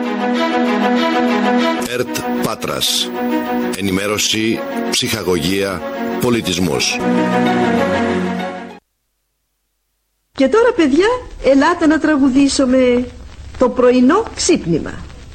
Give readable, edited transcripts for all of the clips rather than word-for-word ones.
ΕΡΤ Πάτρας. Ενημέρωση, ψυχαγωγία, πολιτισμός. Και τώρα, παιδιά, ελάτε να τραγουδήσουμε το πρωινό ξύπνημα.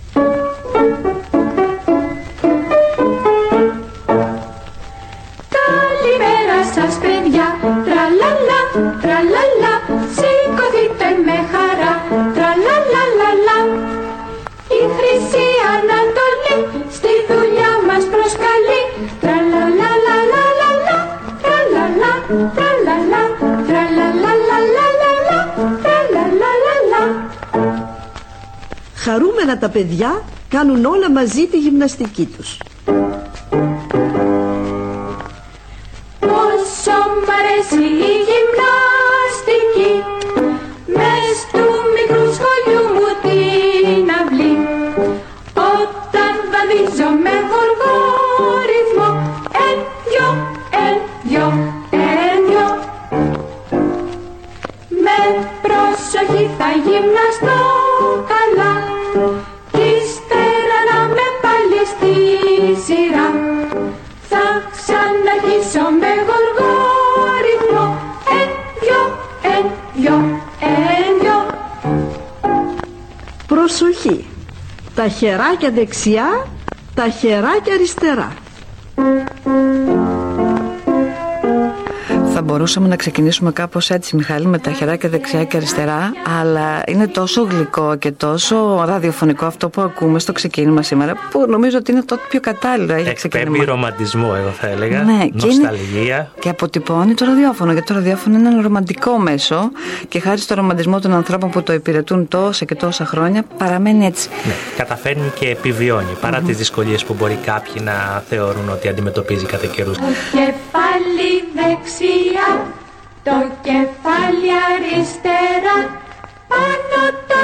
Καλημέρα σας, παιδιά, τραλαλα, τραλαλα, σηκωθείτε με χαρά, τραλαλαλαλα. Η Χρυσή Ανατολή στη δουλειά μας προσκαλεί, τραλαλαλαλαλα, τραλαλα, τραλαλα, τραλαλαλαλαλα, τραλαλαλαλα. Χαρούμενα τα παιδιά κάνουν όλα μαζί τη γυμναστική τους. Πόσο μ' αρέσει η γυμναστική, μες του μικρού σχολείου μου την αυλή. Όταν βαδίζω με γοργό ρυθμό, εν δυο, εν δυο, εν δυο. Με προσοχή θα γυμναστώ καλά, κι ύστερα να με πάλι στη σειρά. Θα ξαναρχίσω με γοργό ρυθμό, εν δυο, εν δυο, εν δυο. Προσοχή! Τα χεράκια δεξιά, τα χεράκια αριστερά. Θα μπορούσαμε να ξεκινήσουμε κάπως έτσι, Μιχάλη, με τα χεράκια δεξιά και αριστερά, αλλά είναι τόσο γλυκό και τόσο ραδιοφωνικό αυτό που ακούμε στο ξεκίνημα σήμερα, που νομίζω ότι είναι το πιο κατάλληλο. Εκπέμπει ρομαντισμό, εγώ θα έλεγα. Ναι, νοσταλγία. Και αποτυπώνει το ραδιόφωνο, γιατί το ραδιόφωνο είναι ένα ρομαντικό μέσο και χάρη στο ρομαντισμό των ανθρώπων που το υπηρετούν τόσα και τόσα χρόνια, παραμένει έτσι. Ναι, καταφέρνει και επιβιώνει, παρά τις δυσκολίες που μπορεί κάποιοι να θεωρούν ότι αντιμετωπίζει κατά καιρούς. Το κεφάλι δεξιά, το κεφάλι αριστερά, πάνω το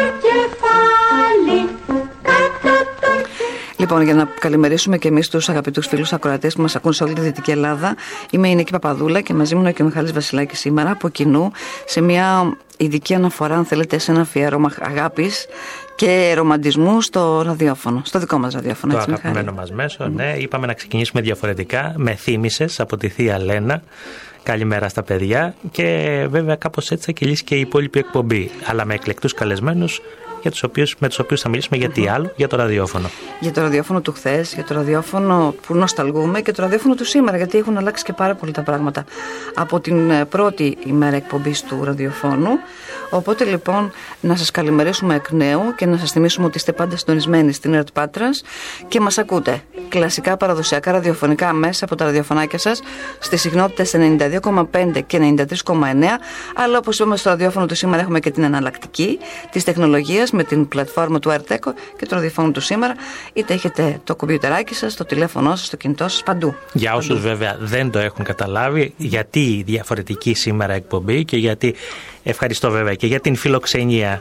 κεφάλι, κάτω το κεφάλι. Λοιπόν, για να καλημερίσουμε και εμείς τους αγαπητούς φίλους ακροατές που μας ακούν σε όλη τη Δυτική Ελλάδα, είμαι η Νίκη Παπαδούλα και μαζί μου είναι και ο Μιχάλης Βασιλάκης σήμερα από κοινού σε μια ειδική αναφορά, αν θέλετε, σε ένα αφιέρωμα αγάπης και ρομαντισμού στο ραδιόφωνο, στο δικό μας ραδιόφωνο. Το έτσι, αγαπημένο μας μέσο, ναι. Είπαμε να ξεκινήσουμε διαφορετικά, με θύμησες από τη Θεία Λένα. Καλημέρα στα παιδιά και βέβαια κάπως έτσι θα κυλήσει και η υπόλοιπη εκπομπή, αλλά με εκλεκτούς καλεσμένους με τους οποίους θα μιλήσουμε για τι άλλο, για το ραδιόφωνο. Για το ραδιόφωνο του χθες, για το ραδιόφωνο που νοσταλγούμε και το ραδιόφωνο του σήμερα, γιατί έχουν αλλάξει και πάρα πολύ τα πράγματα από την πρώτη ημέρα εκπομπής του ραδιοφώνου. Οπότε λοιπόν να σας καλημερίσουμε εκ νέου και να σας θυμίσουμε ότι είστε πάντα συντονισμένοι στην ΕΡΤ Πάτρας και μας ακούτε κλασικά παραδοσιακά ραδιοφωνικά μέσα από τα ραδιοφωνάκια σας στις συχνότητες 92,5 και 93,9, αλλά όπως είπαμε στο ραδιόφωνο του σήμερα έχουμε και την εναλλακτική της τεχνολογίας με την πλατφόρμα του ΕΡΤ-ΕΚΟ και το ραδιοφώνο του σήμερα, είτε έχετε το κομπιουτεράκι σας, το τηλέφωνο σας, το κινητό σας, παντού. Για όσους βέβαια δεν το έχουν καταλάβει, γιατί διαφορετική σήμερα εκπομπή και γιατί ευχαριστώ βέβαια και για την φιλοξενία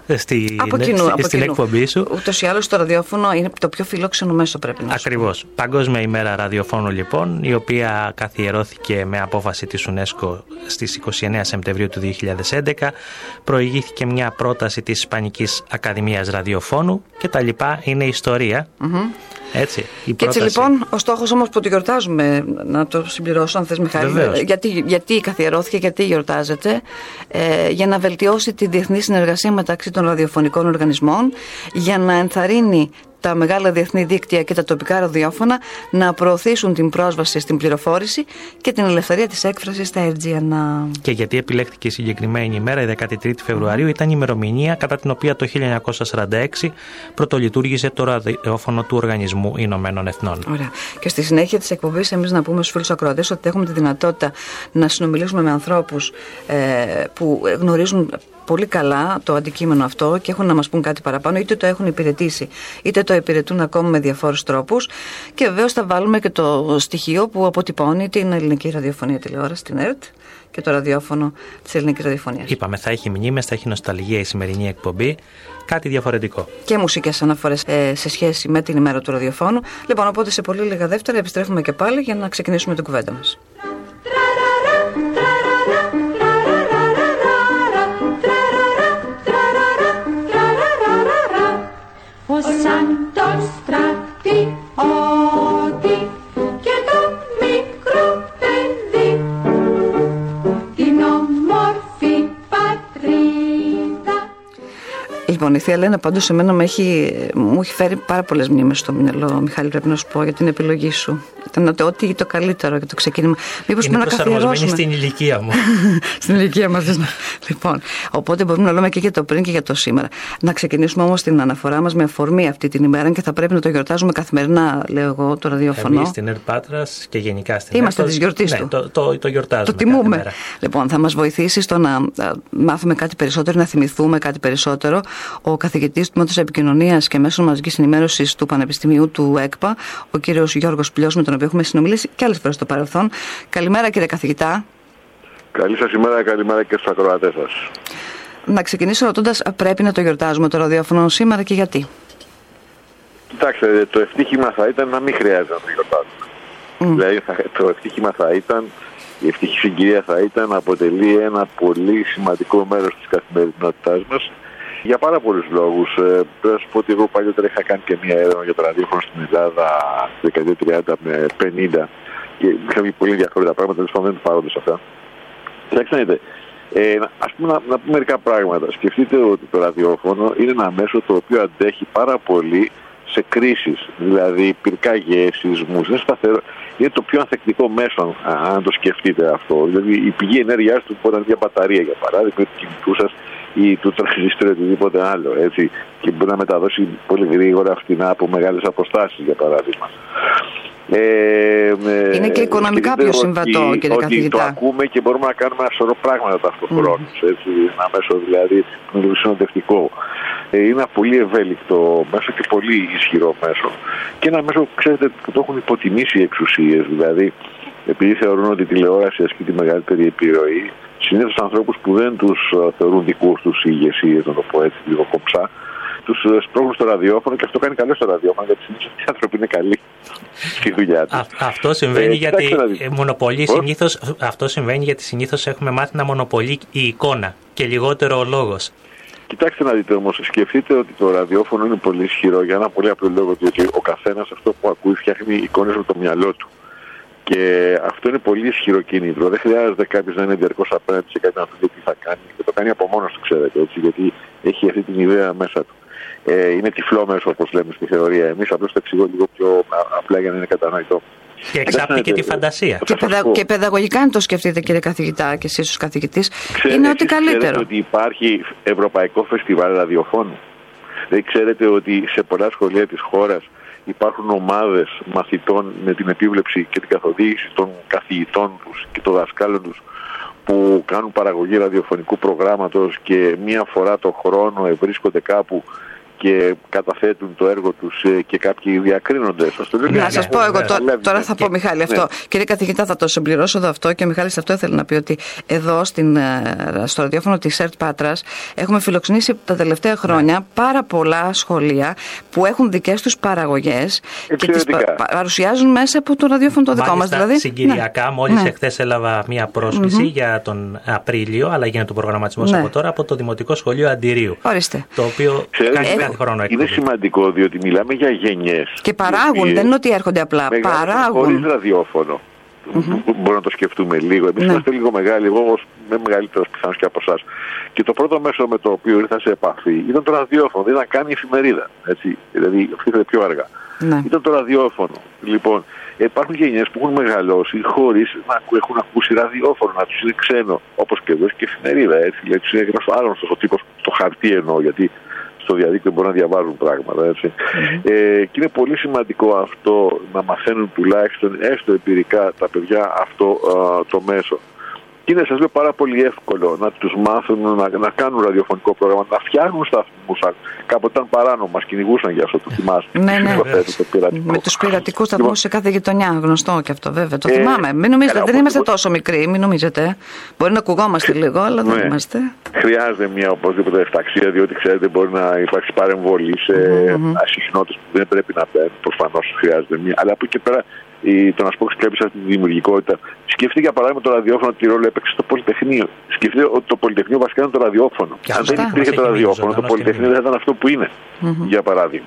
στην εκπομπή σου. Ούτως ή άλλως το ραδιόφωνο είναι το πιο φιλόξενο μέσο, πρέπει να σου πω. Ακριβώς. Παγκόσμια ημέρα ραδιοφώνου λοιπόν, η οποία καθιερώθηκε με απόφαση της UNESCO στις 29 Σεπτεμβρίου του 2011. Προηγήθηκε μια πρόταση της Ισπανικής Ακαδημίας Ραδιοφώνου και τα λοιπά, είναι ιστορία. Έτσι, και έτσι λοιπόν, ο στόχος όμως που το γιορτάζουμε, να το συμπληρώσω αν θες Μιχάλη, γιατί καθιερώθηκε, γιατί γιορτάζεται, για να βελτιώσει τη διεθνή συνεργασία μεταξύ των ραδιοφωνικών οργανισμών, για να ενθαρρύνει τα μεγάλα διεθνή δίκτυα και τα τοπικά ραδιόφωνα να προωθήσουν την πρόσβαση στην πληροφόρηση και την ελευθερία της έκφρασης στα Αιτζίανα. Και γιατί επιλέχθηκε η συγκεκριμένη ημέρα, η 13η Φεβρουαρίου, ήταν η ημερομηνία κατά την οποία το 1946 πρωτολειτουργήσε το ραδιόφωνο του Οργανισμού Ηνωμένων Εθνών. Ωραία. Και στη συνέχεια της εκπομπής, εμείς να πούμε στους φίλους ακροατές ότι έχουμε τη δυνατότητα να συνομιλήσουμε με ανθρώπους που γνωρίζουν πολύ καλά το αντικείμενο αυτό και έχουν να μας πούν κάτι παραπάνω, είτε το έχουν υπηρετήσει, είτε το υπηρετούν ακόμα με διαφόρους τρόπους. Και βεβαίως θα βάλουμε και το στοιχείο που αποτυπώνει την ελληνική ραδιοφωνία τηλεόραση, την ΕΡΤ, και το ραδιόφωνο της ελληνικής ραδιοφωνίας. Είπαμε, θα έχει μνήμες, θα έχει νοσταλγία η σημερινή εκπομπή, κάτι διαφορετικό. Και μουσικές αναφορές σε σχέση με την ημέρα του ραδιοφώνου. Λοιπόν, οπότε σε πολύ λίγα δεύτερα επιστρέφουμε και πάλι για να ξεκινήσουμε την κουβέντα μας. Ο σαν το στρατιώτη και το μικρό παιδί, την όμορφη πατρίδα. Λοιπόν, η Θεία Λένα πάντως εμένα μου έχει φέρει πάρα πολλές μνήμες στο μυαλό, Μιχάλη, πρέπει να σου πω, για την επιλογή σου. Ήταν ό,τι το καλύτερο για το ξεκίνημα. Μήπως είναι να καθιερώσουμε στην ηλικία μου. Στην ηλικία μας. Λοιπόν, οπότε μπορούμε να λέμε και για το πριν και για το σήμερα. Να ξεκινήσουμε όμως την αναφορά μας με αφορμή αυτή την ημέρα και θα πρέπει να το γιορτάζουμε καθημερινά, λέω εγώ, το ραδιόφωνο. Εμείς στην ΕΡΤ Πάτρας και γενικά στην είμαστε της γιορτής του. Το γιορτάζουμε. Το τιμούμε. Λοιπόν, θα μας βοηθήσει στο να μάθουμε κάτι περισσότερο, να θυμηθούμε κάτι περισσότερο ο καθηγητής του Τμήματος Επικοινωνίας και Μέσων Μαζικής Ενημέρωσης του Πανεπιστημίου του ΕΚΠΑ, ο κύριος Γιώργος Πλιός, με τον οποίο έχουμε συνομιλήσει και άλλες φορές στο παρελθόν. Καλημέρα, κύριε καθηγητά. Καλή σας ημέρα, καλημέρα και στους ακροατές σας. Να ξεκινήσω ρωτώντας, πρέπει να το γιορτάζουμε το ραδιόφωνο σήμερα και γιατί? Κοιτάξτε, το ευτύχημα θα ήταν να μην χρειάζεται να το γιορτάζουμε. Δηλαδή, το ευτύχημα θα ήταν, η ευτυχή συγκυρία θα ήταν να αποτελεί ένα πολύ σημαντικό μέρος της καθημερινότητάς μας. Για πάρα πολλούς λόγους. Πρέπει να σου πω ότι εγώ παλιότερα είχα κάνει και μία έρευνα για το ραδιόφωνο στην Ελλάδα στη δεκαετία 30 με 50 και είχαμε πολύ ενδιαφέροντα πράγματα, τέλος πάντων δεν είναι παρόντες αυτά. Κοιτάξτε, ας πούμε να πούμε μερικά πράγματα. Σκεφτείτε ότι το ραδιόφωνο είναι ένα μέσο το οποίο αντέχει πάρα πολύ σε κρίσεις, δηλαδή πυρκαγιές, σεισμούς, είναι σταθερό. Είναι το πιο ανθεκτικό μέσο, αν το σκεφτείτε αυτό. Δηλαδή η πηγή ενέργειάς του μπορεί να είναι μια μπαταρία, για παράδειγμα, του κινητού σας ή του τρανζίστορ ή οτιδήποτε άλλο, έτσι, και μπορεί να μεταδώσει πολύ γρήγορα φτηνά από μεγάλες αποστάσεις, για παράδειγμα. Είναι και οικονομικά πιο συμβατό, κύριε καθηγητά. Ότι το ακούμε και μπορούμε να κάνουμε ένα σωρό πράγματα ταυτοχρόνως, έτσι, ένα μέσο δηλαδή συνοδευτικό. Είναι ένα πολύ ευέλικτο μέσο και πολύ ισχυρό μέσο. Και ένα μέσο, ξέρετε, που το έχουν υποτιμήσει οι εξουσίες, δηλαδή επειδή θεωρούν ότι η τηλεόραση ασκεί τη μεγαλύτερη επιρροή, συνήθως ανθρώπους που δεν τους θεωρούν δικούς τους ηγεσίες, να το πω έτσι λίγο κομψά, τους σπρώχνουν στο ραδιόφωνο και αυτό κάνει καλό στο ραδιόφωνο, γιατί συνήθως αυτοί οι άνθρωποι είναι καλοί στη δουλειά τους. Αυτό συμβαίνει γιατί συνήθως έχουμε μάθει να μονοπολεί η εικόνα και λιγότερο ο λόγος. Κοιτάξτε να δείτε όμως, σκεφτείτε ότι το ραδιόφωνο είναι πολύ ισχυρό για ένα πολύ απλό λόγο, ότι ο καθένας αυτό που ακούει φτιάχνει εικόνες με το μυαλό του. Και αυτό είναι πολύ ισχυρό κίνητρο. Δεν χρειάζεται κάποιος να είναι διαρκώς απέναντι σε κάτι να του πει τι θα κάνει. Και το κάνει από μόνος του, ξέρετε, έτσι, γιατί έχει αυτή την ιδέα μέσα του. Είναι τυφλό μέσο, όπως λέμε στη θεωρία. Εμείς απλώς το εξηγώ λίγο πιο απλά για να είναι κατανοητό. Και εξάπτει και τη φαντασία. Και παιδαγωγικά, αν το σκεφτείτε, κύριε καθηγητά, και εσείς ως καθηγητής, είναι ότι καλύτερο. Ξέρετε ότι υπάρχει Ευρωπαϊκό Φεστιβάλ Ραδιοφώνου. Δεν ξέρετε ότι σε πολλά σχολεία της χώρας υπάρχουν ομάδες μαθητών με την επίβλεψη και την καθοδήγηση των καθηγητών τους και των δασκάλων τους που κάνουν παραγωγή ραδιοφωνικού προγράμματος και μία φορά το χρόνο βρίσκονται κάπου και καταθέτουν το έργο τους και κάποιοι διακρίνονται. Να σας πω εγώ τώρα θα πω, Μιχάλη, αυτό. Κύριε καθηγητά, θα το συμπληρώσω εδώ αυτό και ο Μιχάλης αυτό ήθελε να πει, ότι εδώ στο ραδιόφωνο της ΕΡΤ Πάτρας έχουμε φιλοξενήσει τα τελευταία χρόνια πάρα πολλά σχολεία που έχουν δικές τους παραγωγές και τις παρουσιάζουν μέσα από το ραδιόφωνο το δικό μας. Δηλαδή, συγκυριακά, μόλις εχθές έλαβα μία πρόσκληση για τον Απρίλιο, αλλά γίνεται ο προγραμματισμός από τώρα, από το Δημοτικό Σχολείο Αντιρίου. Ορίστε. Το οποίο είναι σημαντικό, διότι μιλάμε για γενιές. Και παράγουν, δεν είναι ότι έρχονται απλά. Παράγουν. Χωρίς ραδιόφωνο. Μπορούμε να το σκεφτούμε λίγο. Εμείς είμαστε λίγο μεγάλοι, εγώ είμαι μεγαλύτερος πιθανώς και από εσάς. Και το πρώτο μέσο με το οποίο ήρθα σε επαφή ήταν το ραδιόφωνο. Δεν ήταν καν η εφημερίδα. Έτσι. Δηλαδή, αυτή ήταν πιο αργά. Ήταν το ραδιόφωνο. Λοιπόν, υπάρχουν γενιές που έχουν μεγαλώσει χωρίς να έχουν ακούσει ραδιόφωνο, να τους είναι ξένο. Όπως και εδώ και εφημερίδα. Έτσι. Δηλαδή, τους είναι άγνωστος ο τύπος, στο χαρτί εννοώ, γιατί στο διαδίκτυο μπορούν να διαβάζουν πράγματα, έτσι. Και είναι πολύ σημαντικό αυτό να μαθαίνουν τουλάχιστον έστω εμπειρικά τα παιδιά αυτό το μέσο. Και είναι, σας λέω, πάρα πολύ εύκολο να τους μάθουν να κάνουν ραδιοφωνικό πρόγραμμα, να φτιάχνουν σταθμούς. Κάποτε ήταν παράνομο, μας κυνηγούσαν για αυτό, το θυμάσαι. Ναι. Με τους πειρατικούς σταθμούς σε κάθε γειτονιά, γνωστό και αυτό, βέβαια. Το θυμάμαι. Μην νομίζετε, δεν είμαστε τόσο μικροί, μην νομίζετε. Μπορεί να ακουγόμαστε λίγο, αλλά δεν είμαστε. Χρειάζεται μια οπωσδήποτε εφταξία, διότι ξέρετε μπορεί να υπάρξει παρεμβολή σε ασυχνότητες που δεν πρέπει να μπαίνουν. Προφανώς χρειάζεται μια. Αλλά από εκεί πέρα το να σπρώξει κάποιος αυτή τη δημιουργικότητα. Σκεφτείτε για παράδειγμα το ραδιόφωνο τι ρόλο έπαιξε στο Πολυτεχνείο. Σκεφτείτε ότι το Πολυτεχνείο βασικά είναι το ραδιόφωνο. Αν δεν υπήρχε το ραδιόφωνο, το Πολυτεχνείο δεν θα ήταν αυτό που είναι. Για παράδειγμα.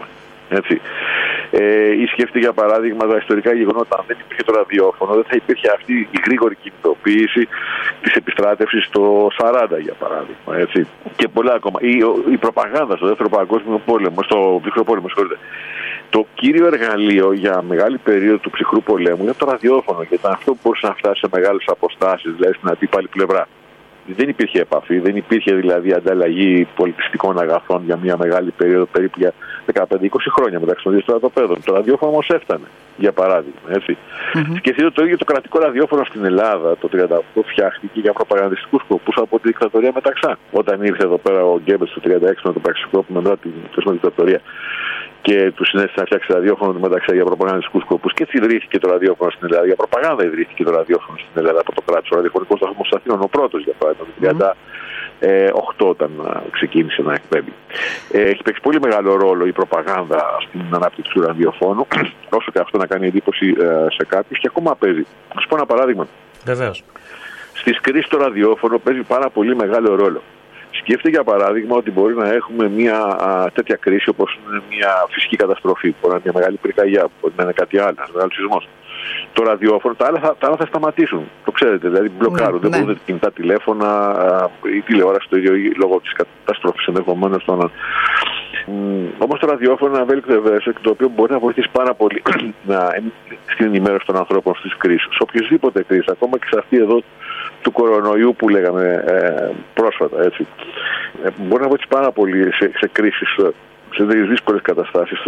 Έτσι. Ή σκεφτεί για παράδειγμα τα ιστορικά γεγονότα. Αν δεν υπήρχε το ραδιόφωνο, δεν θα υπήρχε αυτή η γρήγορη κινητοποίηση της επιστράτευσης το 40, για παράδειγμα. Έτσι. Και πολλά ακόμα. Η προπαγάνδα στο Δεύτερο Παγκόσμιο Πόλεμο, στο Ψυχρό Πόλεμο, συγχωρείτε. Το κύριο εργαλείο για μεγάλη περίοδο του Ψυχρού Πολέμου είναι το ραδιόφωνο, και ήταν αυτό που μπορούσε να φτάσει σε μεγάλες αποστάσεις, δηλαδή στην αντίπαλη πλευρά. Δεν υπήρχε επαφή, δεν υπήρχε δηλαδή ανταλλαγή πολιτιστικών αγαθών για μια μεγάλη περίοδο, περίπου για 15-20 χρόνια μεταξύ των δύο στρατοπέδων. Το ραδιόφωνο όμως έφτανε, για παράδειγμα. Έτσι. Σκεφτείτε το ίδιο το κρατικό ραδιόφωνο στην Ελλάδα το 1938 φτιάχτηκε για προπαγανδιστικούς σκοπούς από τη δικτατορία Μεταξά. Όταν ήρθε εδώ πέρα ο Γκέμπελς το 1936 με το πραξικόπημα μετά την δικτατορία και του συνέστησε να φτιάξει ραδιόφωνο του Μεταξά για προπαγανδιστικούς σκοπούς. Και έτσι ιδρύθηκε το ραδιόφωνο στην Ελλάδα. Για προπαγάνδα ιδρύθηκε το ραδιόφωνο στην Ελλάδα από το κράτος. Ο ραδιοφωνικός σταθμός Αθήνων, ο πρώτος για παράδειγμα, το 1938 όταν ξεκίνησε να εκπέμπει. Έχει παίξει πολύ μεγάλο ρόλο η προπαγάνδα στην ανάπτυξη του ραδιοφώνου, όσο και αυτό να κάνει εντύπωση σε κάποιους, και ακόμα παίζει. Να σου πω ένα παράδειγμα. Βεβαίως. Στις κρίσεις το ραδιόφωνο παίζει πάρα πολύ μεγάλο ρόλο. Σκέφτε για παράδειγμα ότι μπορεί να έχουμε μια τέτοια κρίση όπως είναι μια φυσική καταστροφή, μπορεί να είναι μια μεγάλη πυρκαγιά, μπορεί να είναι κάτι άλλο, ένα μεγάλο σεισμός. Το ραδιόφωνο, τα άλλα θα σταματήσουν. Το ξέρετε, δηλαδή μπλοκάρουν. Δεν μπορούν κινητά τηλέφωνα, η τηλεόραση το ίδιο λόγω της καταστροφής ενδεχομένως. Όμως το ραδιόφωνο είναι ένα ευέλικτο ευαίσθητο, το οποίο μπορεί να βοηθήσει πάρα πολύ στην ενημέρωση των ανθρώπων στις κρίσεις. Σε οποιασδήποτε κρίση, ακόμα και σε αυτή εδώ του κορονοϊού που λέγαμε πρόσφατα. Έτσι. Μπορεί να βοηθήσει πάρα πολύ σε κρίσεις, σε δύσκολες καταστάσεις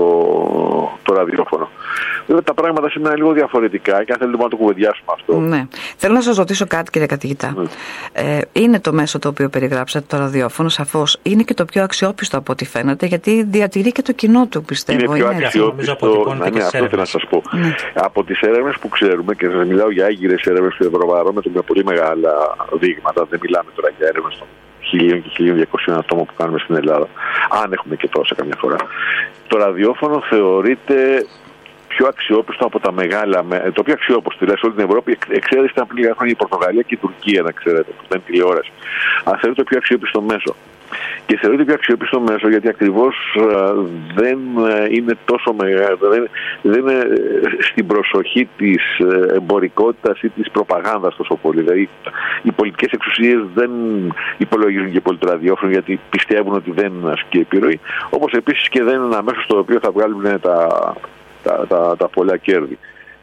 το ραδιόφωνο. Βέβαια τα πράγματα σήμερα είναι λίγο διαφορετικά και αν θέλετε να το κουβεντιάσουμε αυτό. Ναι. Θέλω να σας ρωτήσω κάτι, κύριε καθηγητά. Είναι το μέσο το οποίο περιγράψατε, το ραδιόφωνο, σαφώς. Είναι και το πιο αξιόπιστο από ό,τι φαίνεται, γιατί διατηρεί και το κοινό του, πιστεύω. Είναι πιο αξιόπιστο, αυτό θέλω να σας πω. Από τις έρευνες που ξέρουμε, και σας μιλάω για έγκυρες έρευνες του Ευρωβαρόμετρου με πολύ μεγάλα δείγματα, δεν μιλάμε τώρα για έρευνες των 1.000 και 1.200 ατόμων που κάνουμε στην Ελλάδα, αν έχουμε και τόσα καμιά φορά. Το ραδιόφωνο θεωρείται πιο αξιόπιστο από τα μεγάλα, το πιο αξιόπιστο δηλαδή σε όλη την Ευρώπη, εξαίρεση ήταν πριν λίγα χρόνια η Πορτογαλία και η Τουρκία, να ξέρετε, που δεν είναι τηλεόραση. Αν θεωρείται το πιο αξιόπιστο μέσο. Και θεωρείται πιο αξιόπιστο μέσο γιατί ακριβώς δεν είναι τόσο μεγάλο, δεν είναι στην προσοχή της εμπορικότητας ή της προπαγάνδας τόσο πολύ. Δηλαδή οι πολιτικές εξουσίες δεν υπολογίζουν και πολύ το ραδιόφωνο γιατί πιστεύουν ότι δεν ασκεί επιρροή, όπως επίσης και δεν είναι ένα μέσο στο οποίο θα βγάλουν τα πολλά κέρδη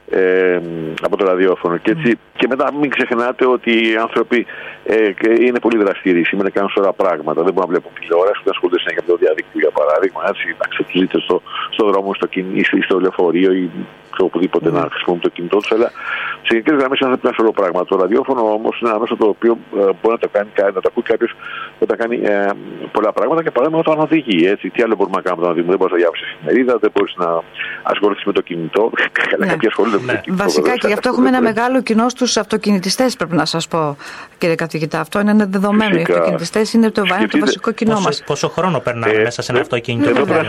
από το ραδιόφωνο. Και, έτσι, και μετά μην ξεχνάτε ότι οι άνθρωποι είναι πολύ δραστήριοι σήμερα, κάνουν σωρά πράγματα. Δεν μπορούν να βλέπουν τηλεόραση, δεν ασχολούνται συνέχεια με το διαδίκτυο για παράδειγμα. Να ξεκινήσετε στο δρόμο, στο λεωφορείο ή οπουδήποτε να χρησιμοποιούν το κινητό του. Αλλά σε γενικές γραμμές είναι ένα σωρό πράγματα. Το ραδιόφωνο όμως είναι ένα μέσο το οποίο μπορεί να το ακούει κάποιος όταν κάνει πολλά πράγματα και παράδειγμα όταν οδηγεί. Έτσι. Τι άλλο μπορούμε να κάνουμε όταν οδηγούμε? Δεν μπορεί να διάβασει εφημερίδα, δεν μπορεί να ασχοληθεί με το κινητό. Κάποιοι ασχολούνται με το κινητό. Βασικά και γι' αυτό έχουμε ένα μεγάλο κοινό στους αυτοκινητιστές, πρέπει να σας πω, κύριε καθηγητά. Αυτό είναι ένα δεδομένο. Οι αυτοκινητιστές είναι το βασικό κοινό μας. Πόσο χρόνο περνάμε μέσα σε ένα αυτοκίνητο? Εδώ πρέπει να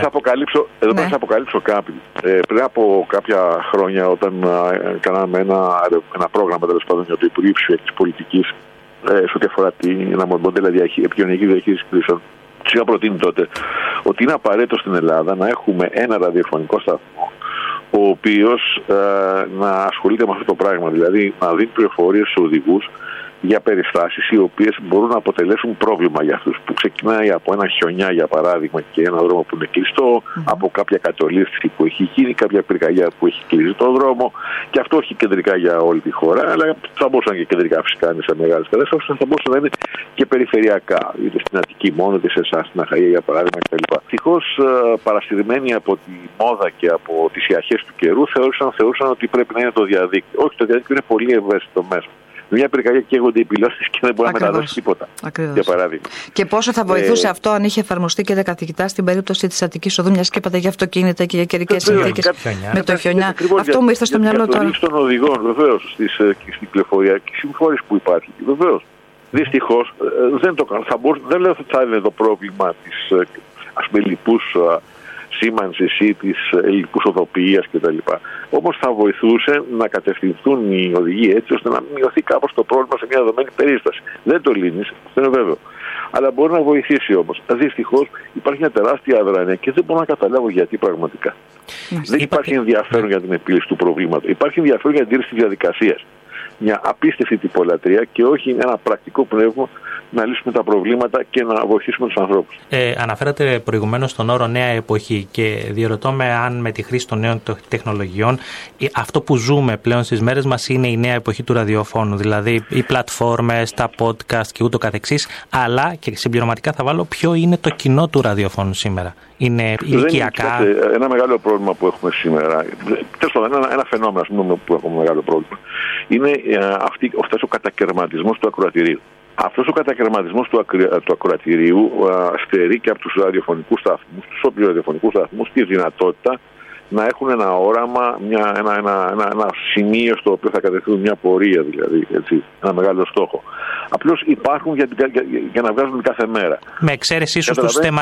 σας αποκαλύψω κάποιοι. Πριν από κάποια χρόνια, όταν κάναμε ένα πρόγραμμα τέλος πάντων για το Υπουργείο Ψηφιακής Πολιτικής σε ό,τι αφορά ένα μοντέλο επικοινωνιακής διαχείρισης κρίσεων, τους είχα προτείνει τότε ότι είναι απαραίτητο στην Ελλάδα να έχουμε ένα ραδιοφωνικό σταθμό ο οποίος να ασχολείται με αυτό το πράγμα, δηλαδή να δίνει πληροφορίες στους οδηγούς για περιστάσεις οι οποίες μπορούν να αποτελέσουν πρόβλημα για αυτούς, που ξεκινάει από ένα χιονιά για παράδειγμα και ένα δρόμο που είναι κλειστό, από κάποια κατολίσθηση που έχει γίνει, κάποια πυρκαγιά που έχει κλείσει το δρόμο, και αυτό όχι κεντρικά για όλη τη χώρα, αλλά θα μπορούσαν και κεντρικά φυσικά είναι σε μεγάλες καταστάσεις, θα μπορούσαν να είναι και περιφερειακά, είτε στην Αττική μόνο, είτε σε εσάς, στην Αχαΐα για παράδειγμα κτλ. Ευτυχώς παρασυρμένοι από τη μόδα και από τις ιαχές του καιρού θεωρούσαν ότι πρέπει να είναι το διαδίκτυο. Όχι, το διαδίκτυο είναι πολύ ευαίσθητο μέσο. Μια πυρκαγιά καίγονται οι πυλώσεις και δεν μπορεί να μεταδώσει τίποτα. Ακριβώς. Για παράδειγμα. Και πόσο θα βοηθούσε αυτό αν είχε εφαρμοστεί, κύριε καθηγητά, στην περίπτωση της Αττικής Οδού, μιας και είπατε για αυτοκίνητα και για καιρικές συνθήκες με το χιονιά. Αυτό μου ήρθε στο μυαλό τώρα. Των οδηγών, βεβαίως, στην πληροφοριακή συμφόρηση που υπάρχει. Βεβαίως. Δυστυχώς δεν το κάνουν. Δεν λέω ότι θα είναι το πρόβλημα της λοιπούς σήμανσης ή της ελλειπούς οδοποιίας κτλ. Όμως θα βοηθούσε να κατευθυνθούν οι οδηγοί έτσι ώστε να μειωθεί κάπως το πρόβλημα σε μια δεδομένη περίσταση. Δεν το λύνεις, αυτό είναι βέβαιο. αλλά μπορεί να βοηθήσει όμως. Δυστυχώς υπάρχει μια τεράστια αδράνεια και δεν μπορώ να καταλάβω γιατί πραγματικά. Δεν υπάρχει ενδιαφέρον για την επίλυση του προβλήματος. Υπάρχει ενδιαφέρον για την τήρηση της διαδικασίας. Μια απίστευτη τυπολατρεία και όχι ένα πρακτικό πνεύμα να λύσουμε τα προβλήματα και να βοηθήσουμε τους ανθρώπους. Αναφέρατε προηγουμένως τον όρο νέα εποχή και διερωτώ με αν με τη χρήση των νέων τεχνολογιών αυτό που ζούμε πλέον στις μέρες μας είναι η νέα εποχή του ραδιοφώνου, δηλαδή οι πλατφόρμες, τα podcast και ούτω καθεξής, αλλά και συμπληρωματικά θα βάλω ποιο είναι το κοινό του ραδιοφώνου σήμερα. Είναι ηλικιακά. Ένα μεγάλο πρόβλημα που έχουμε σήμερα, ένα φαινόμενο που έχουμε μεγάλο πρόβλημα, είναι αυτός ο κατακαιρματισμός του ακροατηρίου. Αυτός ο κατακαιρματισμός του ακροατηρίου στερεί και από τους ραδιοφωνικούς σταθμούς, τους όποιους ραδιοφωνικούς σταθμούς, τη δυνατότητα να έχουν ένα όραμα, ένα σημείο στο οποίο θα κατευθύνουν μια πορεία, δηλαδή, έτσι, ένα μεγάλο στόχο. Απλώς υπάρχουν για να βγάζουν κάθε μέρα. Με εξαίρεση ίσως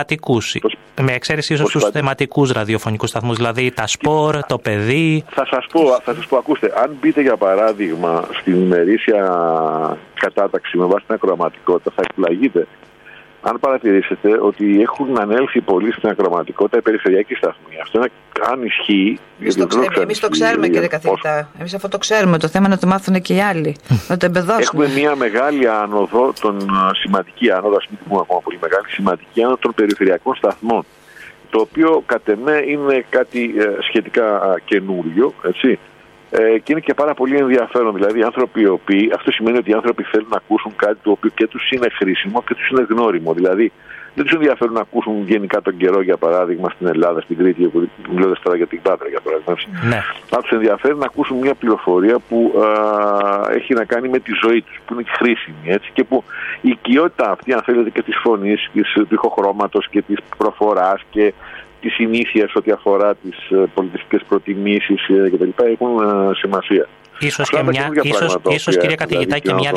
τους θεματικούς ραδιοφωνικούς σταθμούς, δηλαδή τα σπορ, το παιδί. Θα σας πω, ακούστε, αν μπείτε για παράδειγμα στην ημερήσια κατάταξη με βάση την ακροαματικότητα, θα εκπλαγείτε αν παρατηρήσετε ότι έχουν ανέλθει πολύ στην ακροαματικότητα οι περιφερειακοί σταθμοί. Αυτό είναι, αν ισχύει. Εμείς το ξέρουμε, κύριε καθηγητά. Εμείς αυτό το ξέρουμε. Το θέμα είναι να το μάθουν και οι άλλοι. Να το εμπεδώσουμε. Έχουμε μια μεγάλη άνοδο, σημαντική άνοδο, ας μην πούμε ακόμα πολύ μεγάλη, σημαντική άνοδο των περιφερειακών σταθμών. Το οποίο κατ' εμέ είναι κάτι σχετικά καινούριο, έτσι. Και είναι και πάρα πολύ ενδιαφέρον. Δηλαδή, οι άνθρωποι αυτό σημαίνει ότι οι άνθρωποι θέλουν να ακούσουν κάτι το οποίο και τους είναι χρήσιμο και τους είναι γνώριμο. Δηλαδή, δεν τους ενδιαφέρουν να ακούσουν γενικά τον καιρό, για παράδειγμα, στην Ελλάδα, στην Κρήτη, μιλώντας τώρα για την Πάτρα, για παράδειγμα. Ναι. Θα τους ενδιαφέρει να ακούσουν μια πληροφορία που έχει να κάνει με τη ζωή τους, που είναι χρήσιμη, έτσι, και που η οικειότητα αυτή, αν θέλετε, και της φωνής, του ηχοχρώματος και της προφοράς και τη συνήθεια ό,τι αφορά τις πολιτιστικές προτιμήσεις κτλ. Έχουν σημασία. Ίσως κυρία καθηγητά,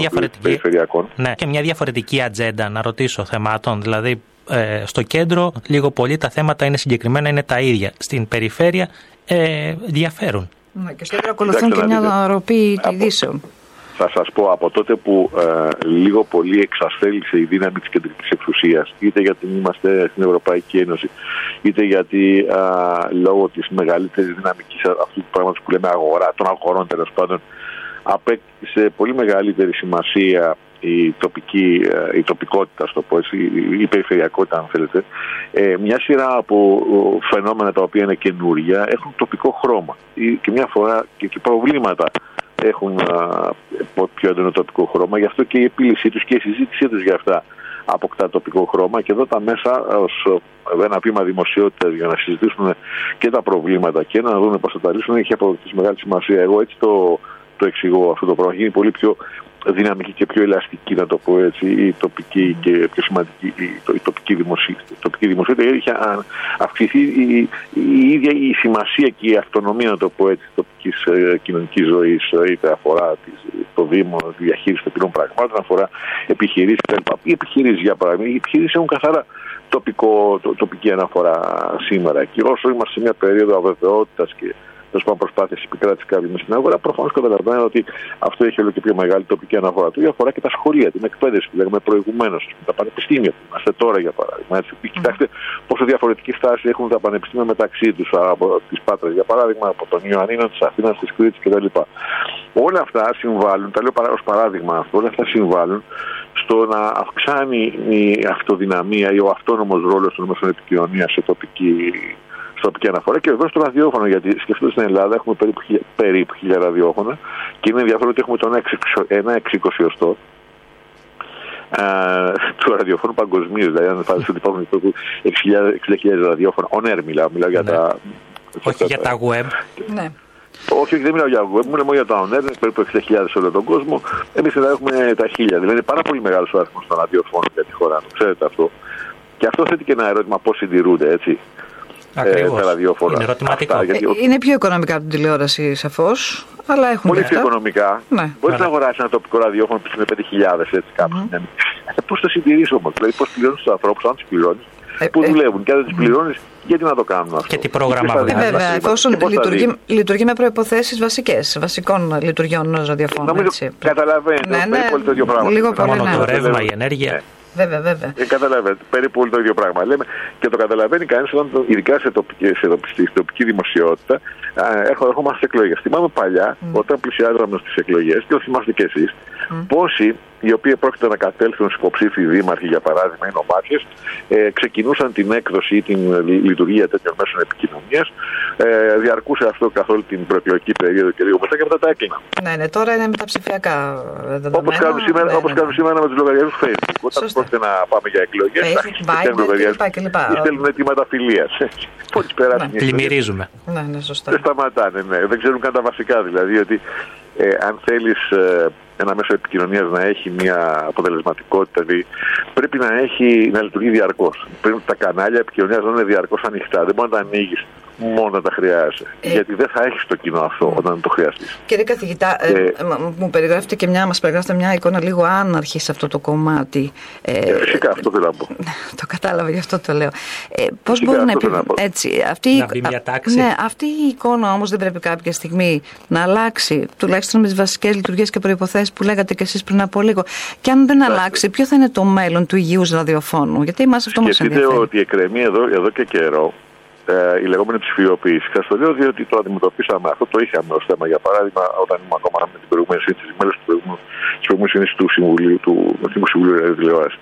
και μια διαφορετική ατζέντα, να ρωτήσω, θεμάτων. Δηλαδή, στο κέντρο λίγο πολύ τα θέματα είναι συγκεκριμένα, είναι τα ίδια. Στην περιφέρεια διαφέρουν. Και στο κέντρο ακολουθούν και μια ροπή ειδήσεων. Θα σας πω, από τότε που λίγο πολύ εξασφέλισε η δύναμη της κεντρικής εξουσίας, είτε γιατί είμαστε στην Ευρωπαϊκή Ένωση, είτε γιατί λόγω της μεγαλύτερης δυναμικής αυτού του πράγματος που λέμε αγορά, των αγορών τέλος πάντων, απέκτησε πολύ μεγαλύτερη σημασία η τοπικότητα, στο πω έτσι, η περιφερειακότητα, αν θέλετε. Μια σειρά από φαινόμενα τα οποία είναι καινούρια έχουν τοπικό χρώμα και μια φορά και προβλήματα έχουν πιο έντονο τοπικό χρώμα, γι' αυτό και η επίλυσή τους και η συζήτησή τους για αυτά αποκτά τοπικό χρώμα, και εδώ τα μέσα ως ένα βήμα δημοσιότητας για να συζητήσουν και τα προβλήματα και να δουν πώς θα τα λύσουν έχει αποδειχθεί μεγάλη σημασία. Εγώ έτσι το εξηγώ αυτό το πράγμα. Γίνει πολύ πιο δυναμική και πιο ελαστική, να το πω έτσι, η τοπική και πιο σημαντική η τοπική δημοσιότητα. Έχει αυξηθεί η ίδια η σημασία και η αυτονομία, να το πω έτσι, της τοπικής κοινωνικής ζωής, είτε αφορά το Δήμο, τη διαχείριση των κοινών πραγμάτων, αφορά επιχειρήσεις κλπ. Οι επιχειρήσεις, για παράδειγμα, οι επιχειρήσεις έχουν καθαρά τοπική αναφορά σήμερα. Και όσο είμαστε σε μια περίοδο αβεβαιότητας και προσπάθειες επικράτησης κάποιου μες στην αγορά, προφανώς καταλαβαίνω ότι αυτό έχει όλο και πιο μεγάλη τοπική αναφορά. Το ίδιο αφορά και τα σχολεία, την εκπαίδευση που λέγαμε προηγουμένως, τα πανεπιστήμια που είμαστε τώρα, για παράδειγμα. Έτσι. Κοιτάξτε πόσο διαφορετική στάση έχουν τα πανεπιστήμια μεταξύ τους, από τις Πάτρας, για παράδειγμα, από τον Ιωαννίνο, της Αθήνας, της Κρήτης κτλ. Όλα αυτά συμβάλλουν, τα λέω ως παράδειγμα αυτό, όλα αυτά συμβάλλουν στο να αυξάνει η αυτοδυναμία ή ο αυτόνομος ρόλος των μέσων επικοινωνίας σε τοπική αναφορά, και βεβαίως το ραδιόφωνο, γιατί σκεφτείτε στην Ελλάδα έχουμε περίπου 1000 ραδιόφωνα και είναι ενδιαφέρον ότι έχουμε το 1/60 του ραδιοφώνου παγκοσμίως. Δηλαδή, αν φανταστείτε ότι υπάρχουν 60.000 ραδιόφωνα, on air μιλάω για τα. Όχι για τα web. Ναι. Όχι, δεν μιλάω για web, μιλάω για τα on air, περίπου 60.000 σε όλο τον κόσμο. Εμείς εδώ έχουμε τα 1000. Δηλαδή, είναι πάρα πολύ μεγάλος ο αριθμός των ραδιοφώνων για τη χώρα, ξέρετε αυτό. Και αυτό θέτει και ένα ερώτημα, πώς συντηρούνται, έτσι. Ακριβώς. Είναι ερωτηματικό. Είναι πιο οικονομικά από την τηλεόραση, σαφώς, αλλά έχουν πολύ πιο οικονομικά. Ναι. Μπορείς να αγοράσεις ένα τοπικό ραδιόφωνο που είναι 5.000, έτσι κάπου. Πώς το συντηρείς όμως, δηλαδή πώς πληρώνεις τους ανθρώπους, αν τους πληρώνεις, που δουλεύουν, και αν δεν τους πληρώνεις, γιατί να το κάνουν αυτό. Και τι πρόγραμμα βγάζει. Βέβαια, εφόσον λειτουργεί με προϋποθέσεις βασικές, βασικών λειτουργιών ενός ραδιοφώνου. Καταλαβαίνετε, περίπου το ίδιο πράγμα. Μόνο το ρεύμα, η ενέργεια. Βέβαια. Καταλαβαίνετε, περίπου όλο το ίδιο πράγμα λέμε και το καταλαβαίνει κανείς όταν, ειδικά σε τοπική δημοσιότητα, ερχόμαστε σε εκλογές. Θυμάμαι παλιά, όταν πλησιάζαμε στις εκλογές, και το θυμάστε και εσείς, πόσοι οι οποίοι πρόκειται να κατέλθουν στους υποψήφιοι δήμαρχοι, για παράδειγμα, οι νομάρχες, ξεκινούσαν την έκδοση ή την λειτουργία τέτοιων μέσων επικοινωνίας. Διαρκούσε αυτό καθ' όλη την προεκλογική περίοδο και λίγο μετά και μετά τα έκλειναν. Ναι, τώρα είναι με τα ψηφιακά δεδομένα. Όπως κάνουν σήμερα με τους λογαριασμούς Facebook. Όταν πρόκειται να πάμε για εκλογές, ή στέλνουν αιτήματα φιλίας. Μόλις περάσει. Πλημμυρίζουμε. Ναι, σωστά. Δεν σταματάνε, ναι. Δεν ξέρουν καν τα βασικά, δηλαδή ότι αν θέλεις ένα μέσο επικοινωνίας να έχει μια αποτελεσματικότητα, δηλαδή πρέπει να λειτουργεί διαρκώς. Πρέπει τα κανάλια επικοινωνίας να είναι διαρκώς ανοιχτά. Δεν μπορεί να τα ανοίγεις μόνο να τα χρειάζεσαι. Γιατί δεν θα έχεις το κοινό αυτό όταν το χρειαστείς. Κύριε καθηγητά, μας περιγράφετε μια εικόνα λίγο άναρχη σε αυτό το κομμάτι. Φυσικά αυτό θέλω να πω. Το κατάλαβα, γι' αυτό το λέω. Πώς μπορεί να έτσι, να βγει μια τάξη. Ναι, αυτή η εικόνα όμως δεν πρέπει κάποια στιγμή να αλλάξει, τουλάχιστον με τις βασικές λειτουργίες και προϋποθέσεις που λέγατε και εσείς πριν από λίγο. Και αν δεν αλλάξει, ποιο θα είναι το μέλλον του υγιούς ραδιοφώνου? Γιατί εμάς αυτό μας ενδιαφέρει. Σκεφτείτε ότι εκκρεμεί εδώ και καιρό η λεγόμενη ψηφιοποίηση. Σας το λέω διότι το αντιμετωπίσαμε, αυτό το είχαμε ως θέμα. Για παράδειγμα, όταν ήμουν ακόμα με την προηγούμενη σύνθεση, μέλος της προηγούμενης συνήθειας του Συμβουλίου, του Εθνικού Συμβουλίου Ραδιοτηλεόρασης.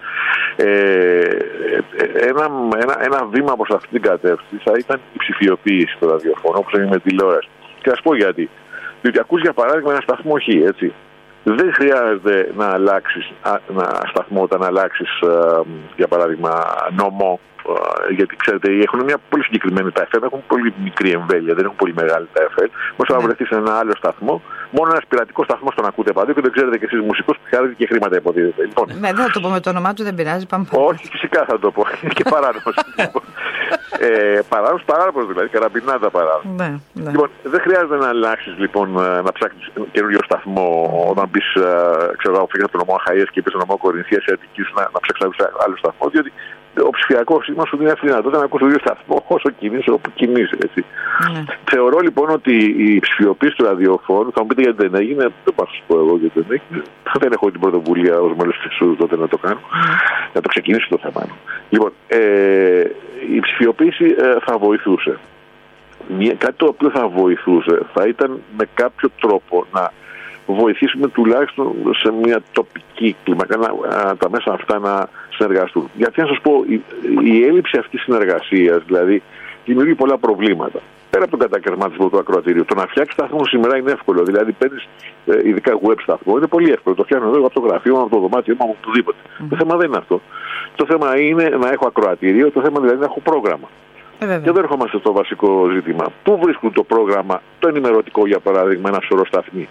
Ένα βήμα προς αυτή την κατεύθυνση θα ήταν η ψηφιοποίηση του ραδιοφώνου, όπως είναι με τηλεόραση. Και θα σας πω γιατί. Διότι ακούς για παράδειγμα ένα σταθμό Χ, έτσι. Δεν χρειάζεται να αλλάξεις σταθμό όταν αλλάξεις, για παράδειγμα, νομό. Γιατί ξέρετε, έχουν μια πολύ συγκεκριμένη τα FM, έχουν πολύ μικρή εμβέλεια, δεν έχουν πολύ μεγάλη τα FM. Όσο να βρεθεί σε ένα άλλο σταθμό, μόνο ένας πειρατικός σταθμός τον ακούτε παντού και δεν ξέρετε κι εσείς μουσικούς που χρειάζεται και χρήματα υποτίθεται. Λοιπόν, δεν θα το πω με το όνομά του, δεν πειράζει. Πάμε. Όχι, φυσικά θα το πω. Είναι και παράνομος. Παράνομος δηλαδή, καραμπινάτα παράνομος. Ναι. Λοιπόν, δεν χρειάζεται να αλλάξεις λοιπόν, να ψάξεις καινούριο σταθμό όταν πεις, ξέρω εγώ, φύγεις από το νομό Αχαΐας και πεις στο νομό Κορινθίας ή Αττικής να ψάξεις άλλο σταθμό, διότι ο ψηφιακός μας σου δίνει αυτή τη δυνατότητα να ακούς το ίδιο σταθμό όσο κινείσαι, όπου κινείσαι, έτσι. Θεωρώ λοιπόν ότι η ψηφιοποίηση του ραδιοφώνου, θα μου πείτε γιατί δεν έγινε, δεν πάω να σας πω εγώ γιατί δεν έγινε. Δεν έχω την πρωτοβουλία ως μέλος της ΕΣΟΥ τότε να το κάνω, να το ξεκινήσω το θέμα. Λοιπόν, η ψηφιοποίηση θα βοηθούσε. Κάτι το οποίο θα βοηθούσε θα ήταν με κάποιο τρόπο να βοηθήσουμε τουλάχιστον σε μια τοπική κλίμακα τα μέσα αυτά να συνεργαστούν. Γιατί να σας πω, η έλλειψη αυτής της συνεργασίας δηλαδή δημιουργεί πολλά προβλήματα. Πέρα από τον κατακαιρματισμό του ακροατηρίου. Το να φτιάξει σταθμό σήμερα είναι εύκολο. Δηλαδή παίρνεις ειδικά web σταθμό, είναι πολύ εύκολο. Το φτιάχνω εδώ από το γραφείο, από το δωμάτιο μου, από οπουδήποτε. Το θέμα δεν είναι αυτό. Το θέμα είναι να έχω ακροατήριο, το θέμα δηλαδή να έχω πρόγραμμα. Και εδώ ερχόμαστε στο βασικό ζήτημα. Πού βρίσκουν το πρόγραμμα, το ενημερωτικό για παράδειγμα, ένα σωρό σταθμοί?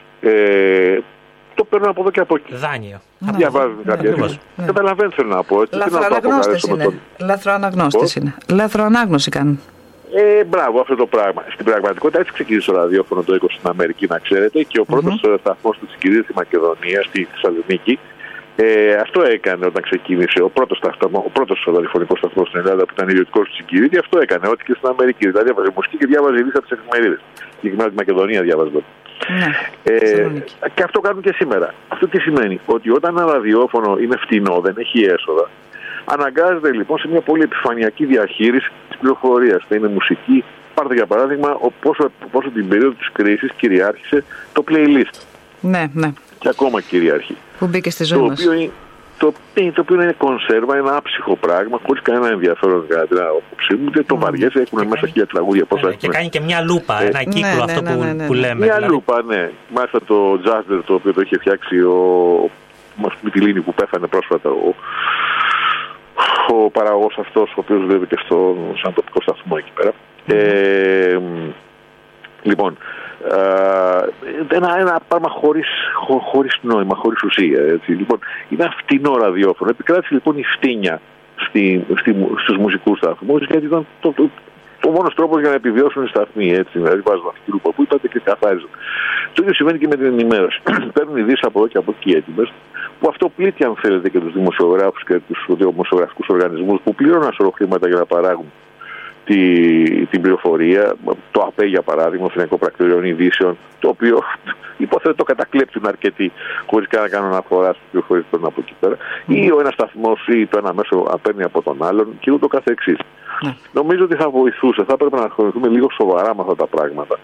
Το παίρνουν από εδώ και από εκεί. Δάνειο. Διαβάζουν κάποια στιγμή. Καταλαβαίνετε θέλω να πω. Λαθροαναγνώστες είναι. Λαθροανάγνωση κάνουν. Μπράβο, αυτό το πράγμα. Στην πραγματικότητα έτσι ξεκίνησε το ραδιόφωνο το 20 στην Αμερική, να ξέρετε, και ο πρώτος σταθμός του συγκυρίου στη Μακεδονία, στη Θεσσαλονίκη, αυτό έκανε όταν ξεκίνησε ο πρώτος ραδιοφωνικός σταθμός στην Ελλάδα που ήταν ιδιωτικός του συγκυρίου, και αυτό έκανε ό,τι και στην Αμερική. Δηλαδή διάβαζε μουσική και διάβαζε ειδήσεις από τις εφημερίδες. Συγκεκριμένα τη Μακεδονία διάβαζε τότε. Και αυτό κάνουν και σήμερα. Αυτό τι σημαίνει? Ότι όταν ένα ραδιόφωνο είναι φτηνό, δεν έχει έσοδα, αναγκάζεται λοιπόν σε μια πολύ επιφανειακή διαχείριση της πληροφορίας. Θα είναι μουσική. Πάρτε για παράδειγμα πόσο την περίοδο της κρίσης κυριάρχησε το playlist. Ναι. Και ακόμα κυριάρχει. Που μπήκε στη ζωή μας. Το οποίο είναι κονσέρβα, ένα άψυχο πράγμα, χωρίς κανένα ενδιαφέρον κατά την άποψή μου. Δεν το βαριέσαι, έχουν μέσα 1000 τραγούδια. Και κάνει και μια λούπα, ένα κύκλο αυτό που λέμε. Μια λούπα, ναι. Μάλιστα το Τζάστερ, το οποίο το είχε φτιάξει ο Μητυλίνη που πέθανε πρόσφατα, ο παραγωγός αυτός, ο οποίος δουλεύει και σαν τοπικό σταθμό εκεί πέρα. Λοιπόν, ένα πράγμα χωρίς νόημα, χωρίς ουσία. Έτσι. Λοιπόν, είναι ένα φτηνό ραδιόφωνο. Επικράτησε λοιπόν η φτύνια στους μουσικούς σταθμούς, γιατί ήταν ο μόνος τρόπος για να επιβιώσουν οι σταθμοί. Έτσι. Δηλαδή βάζουν αυτή τη λούπα που είπατε και καθάριζαν. Το ίδιο συμβαίνει και με την ενημέρωση. Παίρνουν ειδήσεις από εδώ και από εκεί έτοιμες, που αυτό πλήττει αν θέλετε και τους δημοσιογράφους και τους δημοσιογραφικούς οργανισμούς που πληρώνουν ένα σωρό χρήματα για να παράγουν την πληροφορία, το ΑΠΕ για παράδειγμα, το Εθνικό Πρακτορείο Ειδήσεων, το οποίο υποθέτω το κατακλέπτουν αρκετοί, χωρίς καν να κάνουν αναφορά στις πληροφορίες που παίρνουν από εκεί πέρα, ή ο ένας σταθμός ή το ένα μέσο παίρνει από τον άλλον και ούτω καθεξής. Νομίζω ότι θα βοηθούσε, θα έπρεπε να ασχοληθούμε λίγο σοβαρά με αυτά τα πράγματα.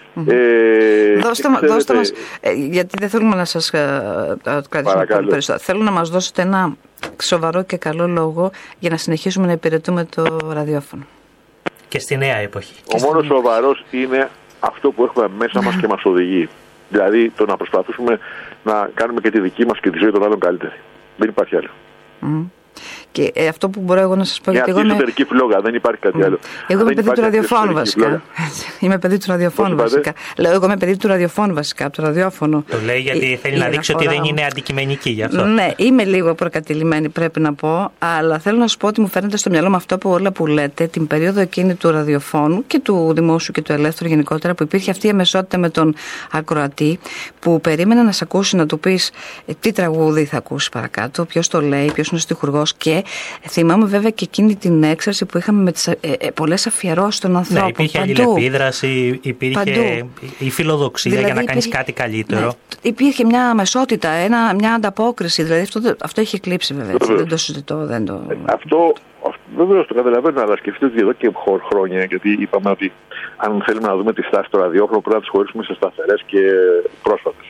Δώστε μας, γιατί δεν θέλουμε να σας κρατήσουμε πολύ περισσότερο. Θέλω να μας δώσετε ένα σοβαρό και καλό λόγο για να συνεχίσουμε να υπηρετούμε το ραδιόφωνο. Και στη νέα εποχή. Ο μόνος σοβαρός είναι αυτό που έχουμε μέσα μας και μας οδηγεί. Δηλαδή το να προσπαθήσουμε να κάνουμε και τη δική μας και τη ζωή των άλλων καλύτερη. Δεν υπάρχει άλλο. Και αυτό που μπορώ εγώ να σας πω. Μια εσωτερική φλόγα, δεν υπάρχει κάτι άλλο. Εγώ είμαι παιδί του ραδιοφώνου βασικά. Είμαι παιδί του ραδιοφώνου βασικά. Λέω, εγώ είμαι παιδί του ραδιοφώνου βασικά, από το ραδιόφωνο. Το λέει γιατί θέλει να δείξει ότι δεν είναι αντικειμενική γι' αυτό. Ναι, είμαι λίγο προκατηλημένη, πρέπει να πω. Αλλά θέλω να σου πω ότι μου φαίνεται στο μυαλό με αυτό που όλα που λέτε, την περίοδο εκείνη του ραδιοφώνου και του δημόσιου και του ελεύθερου γενικότερα, που υπήρχε αυτή η αμεσότητα με τον ακροατή, που περίμενε να σε ακούσει, να του πει τι τραγούδι θα ακούσει παρακάτω, ποιο το λέει, ποιο είναι ο στιχουργός. Και θυμάμαι βέβαια και εκείνη την έξαρση που είχαμε με τις πολλές αφιερώσεις των ανθρώπων. Ναι, υπήρχε αλληλεπίδραση, υπήρχε η φιλοδοξία δηλαδή, για να κάνεις κάτι καλύτερο. Ναι, υπήρχε μια αμεσότητα, μια ανταπόκριση. Δηλαδή αυτό έχει εκλείψει βέβαια. Δεν το συζητώ. Αυτό βεβαίως το καταλαβαίνω, αλλά σκεφτείτε ότι εδώ και χρόνια, γιατί είπαμε ότι αν θέλουμε να δούμε τη στάση του ραδιόφωνου πρέπει να τις χωρίσουμε σε σταθερές και πρόσφατες.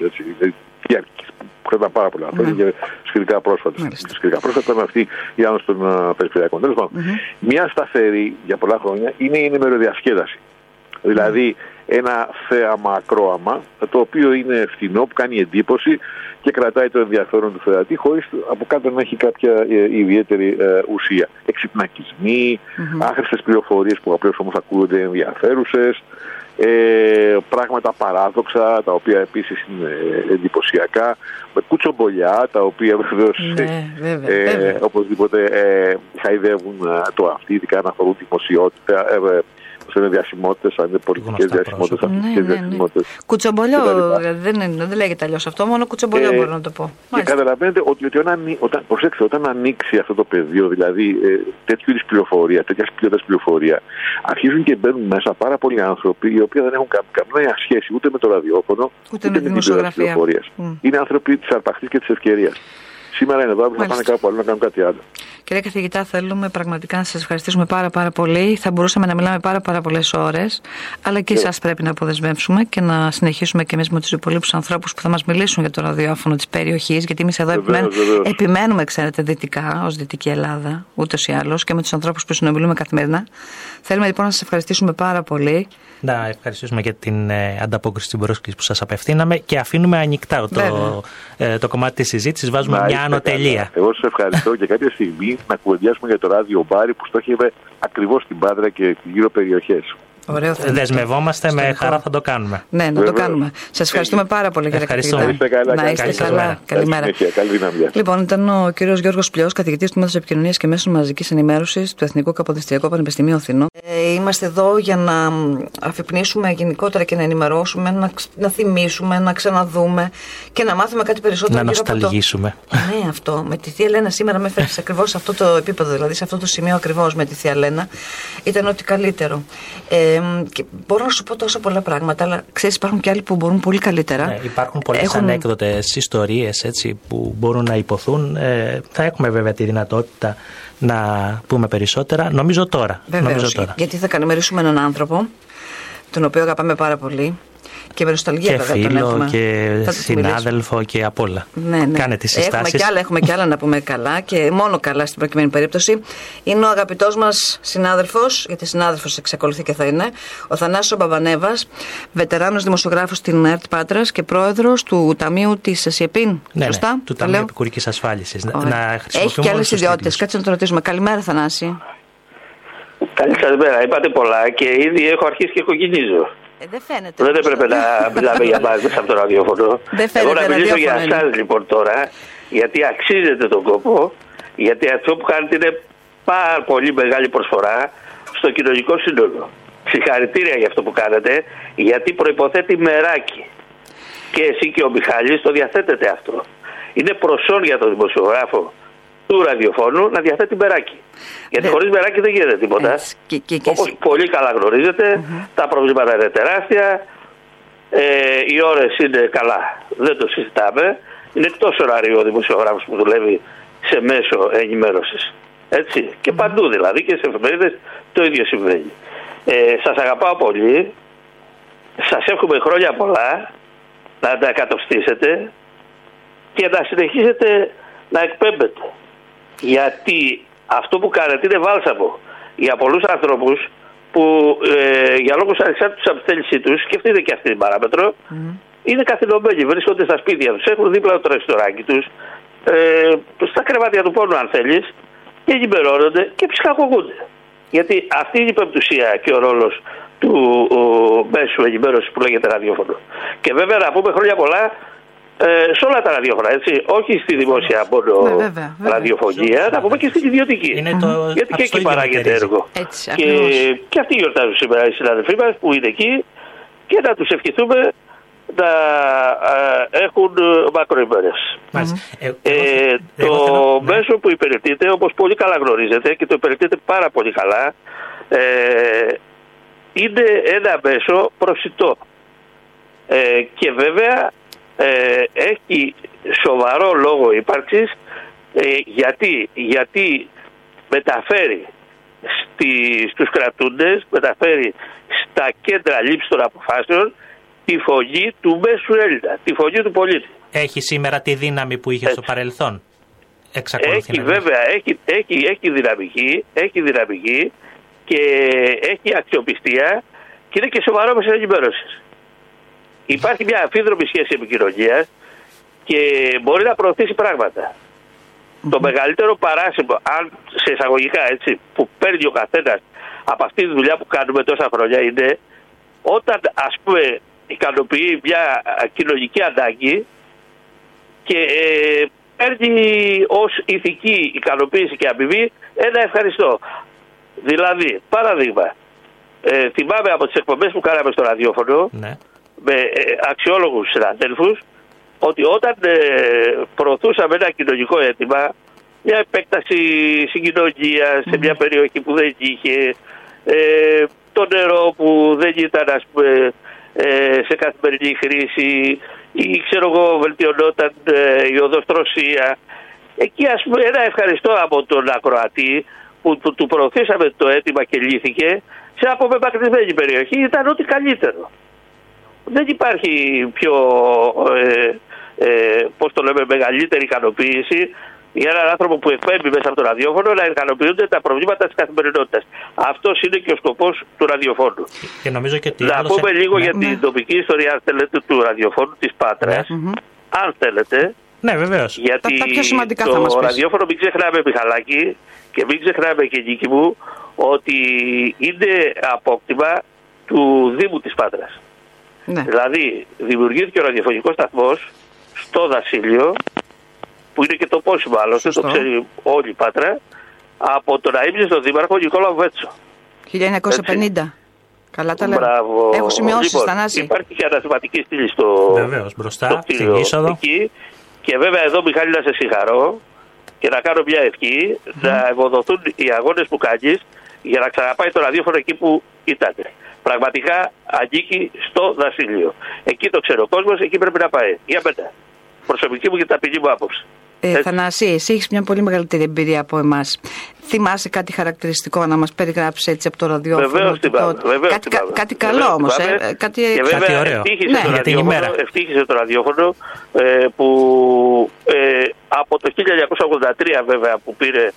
Που ήταν πάρα πολλά χρόνια και σχετικά πρόσφατα. Σχετικά πρόσφατα ήταν αυτή η άνοδος των περιφερειακών. Τέλος πάντων, μια σταθερή για πολλά χρόνια είναι η ενημεροδιασκέδαση. Δηλαδή ένα θέαμα-ακρόαμα, το οποίο είναι φθηνό, που κάνει εντύπωση και κρατάει το ενδιαφέρον του θεατή, χωρίς από κάτω να έχει κάποια ιδιαίτερη ουσία. Εξυπνακισμοί, άχρηστες πληροφορίες που απλώς όμως ακούγονται ενδιαφέρουσες. Πράγματα παράδοξα, τα οποία επίσης είναι εντυπωσιακά, με κουτσομπολιά, τα οποία βεβαίως οπωσδήποτε χαϊδεύουν το αυτή, ειδικά να αφορούν δημοσιότητα, είναι διασημότητες, αν είναι πολιτικές διασημότητες, αθλητικές διασημότητες. Κουτσομπολιό, δεν λέγεται αλλιώς αυτό, μόνο κουτσομπολιό μπορώ να το πω. Και καταλαβαίνετε ότι όταν ανοίξει αυτό το πεδίο, δηλαδή τέτοιου είδους πληροφορία, τέτοιας ποιότητας πληροφορία, αρχίζουν και μπαίνουν μέσα πάρα πολλοί άνθρωποι οι οποίοι δεν έχουν καμία σχέση ούτε με το ραδιόφωνο, ούτε με την ποιότητα της πληροφορίας. Είναι άνθρωποι της αρπαχτής και της ευκαιρίας. Σήμερα είναι εδώ, αύριο θα πάνε κάπου αλλού να κάνουν κάτι άλλο. Κύριε καθηγητά, θέλουμε πραγματικά να σας ευχαριστήσουμε πάρα πολύ. Θα μπορούσαμε να μιλάμε πάρα πολλές ώρες, αλλά και εσάς πρέπει να αποδεσμεύσουμε και να συνεχίσουμε και εμείς με τους υπολείπους ανθρώπους που θα μας μιλήσουν για το ραδιόφωνο της περιοχής, γιατί εμείς εδώ επιμένουμε, ξέρετε, δυτικά, ως Δυτική Ελλάδα, ούτως ή άλλως, και με τους ανθρώπους που συνομιλούμε καθημερινά. Θέλουμε λοιπόν να σας ευχαριστήσουμε πάρα πολύ. Να ευχαριστήσουμε για την ανταπόκριση στην πρόσκληση που σας απευθύναμε και αφήνουμε ανοιχτά το κομμάτι της συζήτησης, βάζουμε μια ανωτελεία. Εγώ σας ευχαριστώ και κάποια στιγμή να κουβεντιάσουμε για το ράδιο Μπάρι που στόχευε ακριβώς στην Πάτρα και γύρω περιοχές. Δεσμευόμαστε, με χαρά θα το κάνουμε. Ναι, να το κάνουμε. Σας ευχαριστούμε πάρα πολύ, κύριε καθηγητά. Να είστε καλά. Καλημέρα. Λοιπόν, ήταν ο κύριος Γιώργος Πλιός, καθηγητής του Τμήματος Επικοινωνίας και Μέσων Μαζικής Ενημέρωσης του Εθνικού Καποδιστριακού Πανεπιστημίου Αθηνών. Είμαστε εδώ για να αφυπνίσουμε γενικότερα και να ενημερώσουμε, να θυμίσουμε, να ξαναδούμε και να μάθουμε κάτι περισσότερο. Να νοσταλγήσουμε. Ναι, αυτό. Με τη Θεία Λένα σήμερα με έφερε ακριβώς σε αυτό το επίπεδο, δηλαδή σε αυτό το σημείο ακριβώς με τη Θεία Λένα. Ήταν ό,τι καλύτερο. Και μπορώ να σου πω τόσο πολλά πράγματα, αλλά ξέρεις, υπάρχουν και άλλοι που μπορούν πολύ καλύτερα. Ναι, υπάρχουν πολλές ανέκδοτες ιστορίες έτσι, που μπορούν να υποθούν. Θα έχουμε βέβαια τη δυνατότητα να πούμε περισσότερα. Νομίζω τώρα. Γιατί θα καλημερίσουμε έναν άνθρωπο, τον οποίο αγαπάμε πάρα πολύ. Και με νοσταλγία και φίλο και συνάδελφο και απ' όλα. Ναι. Κάνε τις συστάσεις. Έχουμε κι άλλα να πούμε καλά και μόνο καλά στην προκειμένη περίπτωση. Είναι ο αγαπητός μας συνάδελφος, γιατί συνάδελφος εξακολουθεί και θα είναι, ο Θανάσης Μπαμπανέβας, βετεράνος δημοσιογράφος στην ΕΡΤ Πάτρας και πρόεδρος του Ταμείου της ΣΥΕΠΗΝ. Σωστά? Ναι, του Ταμείου Επικουρικής Ασφάλισης. Έχει και άλλες ιδιότητες. Κάτσε να το ρωτήσουμε. Καλημέρα, Θανάση. Καλημέρα. Είπατε πολλά και ήδη έχω αρχίσει και κοκκινίζω. Δεν φαίνεται. Δεν έπρεπε να μιλάμε για μας μέσα από το ραδιόφωνο. Εγώ να μιλήσω για εσάς λοιπόν τώρα, γιατί αξίζετε τον κόπο, γιατί αυτό που κάνετε είναι πάρα πολύ μεγάλη προσφορά στο κοινωνικό σύνολο. Συγχαρητήρια για αυτό που κάνετε, γιατί προϋποθέτει μεράκι. Και εσύ και ο Μιχάλης το διαθέτετε αυτό. Είναι προσόν για τον δημοσιογράφο του ραδιοφώνου να διαθέτει μεράκι. Γιατί χωρίς μεράκι δεν γίνεται τίποτα. Όπως πολύ καλά γνωρίζετε, τα προβλήματα είναι τεράστια, οι ώρες είναι καλά, δεν το συζητάμε. Είναι εκτός ωραρίου ο δημοσιογράφος που δουλεύει σε μέσο ενημέρωσης. Έτσι. Και παντού δηλαδή, και σε εφημερίδες το ίδιο συμβαίνει. Σας αγαπάω πολύ. Σας εύχομαι χρόνια πολλά να τα εκατοστήσετε και να συνεχίσετε να εκπέμπετε. Γιατί αυτό που κάνετε είναι βάλσαμο για πολλούς ανθρώπους που για λόγους ανεξάρτητους από τη θέλησή τους, σκεφτείτε και αυτή την παράμετρο, είναι καθυλωμένοι, βρίσκονται στα σπίτια τους, έχουν δίπλα το ρεστοράκι τους, στα κρεβάτια του πόνου αν θέλεις, και ενημερώνονται και ψυχαγωγούνται. Γιατί αυτή είναι η πεμπτουσία και ο ρόλος του μέσου ενημέρωσης που λέγεται ραδιόφωνο. Και βέβαια να πούμε χρόνια πολλά σε όλα τα ραδιόφωνα, έτσι. Όχι στη δημόσια μόνο ραδιοφωνία, να πούμε και στην ιδιωτική. Γιατί και εκεί παράγεται έργο. Και αυτοί γιορτάζουν σήμερα οι συναδελφοί μας που είναι εκεί και να τους ευχηθούμε να έχουν μακροημέρες. Το μέσο που υπηρετείται, όπως πολύ καλά γνωρίζετε και το υπηρετείτε πάρα πολύ καλά, είναι ένα μέσο προσιτό. Και βέβαια έχει σοβαρό λόγο ύπαρξης, γιατί μεταφέρει στους κρατούντες, μεταφέρει στα κέντρα λήψης των αποφάσεων τη φωνή του μέσου Έλληνα, τη φωνή του πολίτη. Έχει σήμερα τη δύναμη που είχε στο παρελθόν? Έχει βέβαια, έχει δυναμική και έχει αξιοπιστία και είναι και σοβαρό μέσα ενημέρωσης. Υπάρχει μια αμφίδρομη σχέση επικοινωνίας και μπορεί να προωθήσει πράγματα. Το μεγαλύτερο παράσημο, αν σε εισαγωγικά έτσι, που παίρνει ο καθένας από αυτή τη δουλειά που κάνουμε τόσα χρόνια είναι όταν ας πούμε ικανοποιεί μια κοινωνική ανάγκη και παίρνει ως ηθική ικανοποίηση και αμοιβή ένα ευχαριστώ. Δηλαδή, παράδειγμα, θυμάμαι από τις εκπομπές που κάναμε στο ραδιόφωνο με αξιόλογους συναδέλφους ότι όταν προωθούσαμε ένα κοινωνικό αίτημα, μια επέκταση συγκοινωνίας σε μια περιοχή που δεν είχε, το νερό που δεν ήταν ας πούμε σε καθημερινή χρήση ή ξέρω εγώ βελτιωνόταν η οδοστρωσία, εκεί ας πούμε ένα ευχαριστώ από τον ακροατή που του προωθήσαμε το αίτημα και λύθηκε σε απομακρυσμένη περιοχή ήταν ό,τι καλύτερο. Δεν υπάρχει πιο πώς το λέμε, μεγαλύτερη ικανοποίηση για έναν άνθρωπο που εκπέμπει μέσα από το ραδιόφωνο να ικανοποιούνται τα προβλήματα της καθημερινότητας. Αυτός είναι και ο σκοπός του ραδιοφώνου. Και νομίζω και να πούμε λίγο για την τοπική ιστορία, αν θέλετε, του ραδιοφώνου της Πάτρας. Αν θέλετε. Ναι, βεβαίως. Γιατί τα πιο σημαντικά το ραδιόφωνο, μην ξεχνάμε, Μιχαλάκη, και μην ξεχνάμε και Νίκη μου, ότι είναι απόκτημα του Δήμου της Πάτρας. Ναι. Δηλαδή, δημιουργήθηκε ο ραδιοφωνικός σταθμός στο Δασίλειο, που είναι και το πόσιμο άλλωστε, το ξέρει όλη η Πάτρα, από τον αείμνηστο δήμαρχο Νικόλαο Βέτσο. 1950. Καλά τα λέω. Έχω σημειώσει, Θανάση. Υπάρχει και ανασηματική στήλη στο μπροστά, στην είσοδο. Εκεί. Και βέβαια εδώ, Μιχάλη, να σε συγχαρώ και να κάνω μια ευχή να ευοδοθούν οι αγώνες που κάνεις για να ξαναπάει το ραδιόφωνο εκεί που ήταν. Πραγματικά ανήκει στο Δασίλειο. Εκεί το ξέρει ο κόσμος, εκεί πρέπει να πάει. Για μετά. Προσωπική μου και ταπεινή μου άποψη. Θανάση, εσύ έχεις μια πολύ μεγαλύτερη εμπειρία από εμάς. Θυμάσαι κάτι χαρακτηριστικό να μας περιγράψεις έτσι από το ραδιόφωνο? Βεβαίως θυμάμαι. Κάτι καλό όμως. Κάτι ωραίο. Ευτύχησε το ραδιόφωνο που από το 1983 βέβαια που πήρε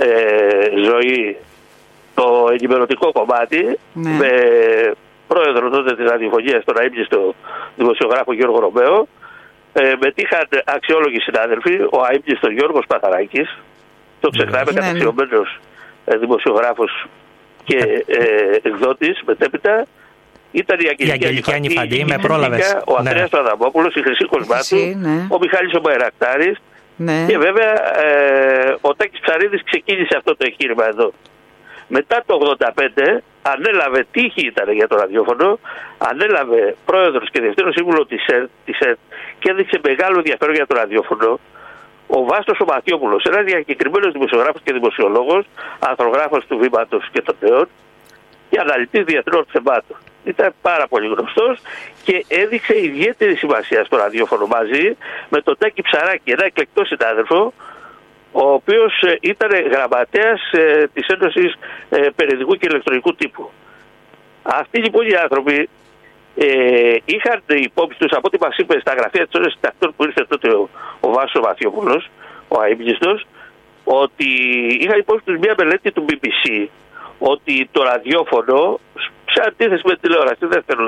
ζωή το ενημερωτικό κομμάτι, με πρόεδρο τότε της ραδιοφωνίας, τον αείμνηστο δημοσιογράφο Γιώργο Ρωμαίο, μετήχαν αξιόλογοι συνάδελφοι, ο αείμνηστος Γιώργος Παθαράκης, το ξεχνάμε, καταξιωμένος δημοσιογράφος και εκδότης μετέπειτα, ήταν η Αγγελική Ανιφαντή, με πρόλαβες, ο Ανδρέας Παδαμόπουλος, η Χρυσή Κοσμάτου, ο Μιχάλης ο Μπαϊρακτάρης και βέβαια ο Τάκης Ψαρίδης ξεκίνησε αυτό το εγχείρημα εδώ. Μετά το 1985 ανέλαβε, τύχη ήταν για το ραδιόφωνο, ανέλαβε πρόεδρος και διευθύνων σύμβουλο της ΕΡΤ και έδειξε μεγάλο ενδιαφέρον για το ραδιόφωνο ο Βάστος ο Μαθιόπουλος, ένας διακεκριμένος δημοσιογράφος και δημοσιολόγος, ανθρογράφος του Βήματος και των Νέων και αναλυτής διεθνών θεμάτων. Ήταν πάρα πολύ γνωστός και έδειξε ιδιαίτερη σημασία στο ραδιόφωνο μαζί με τον Τάκη Ψαράκη, ένα εκλεκτό συνάδελφο, ο οποίος ήταν γραμματέας της Ένωσης Περιοδικού και Ηλεκτρονικού Τύπου. Αυτοί λοιπόν οι άνθρωποι είχαν υπόψη τους, από ό,τι μας είπε στα γραφεία της Ένωσης Συντακτών που ήρθε τότε ο Βάσος Μαθιόπουλος, ο αείμνηστος, ότι είχαν υπόψη τους μια μελέτη του BBC, ότι το ραδιόφωνο, σε αντίθεση με τη τηλεόραση, δεν θέλω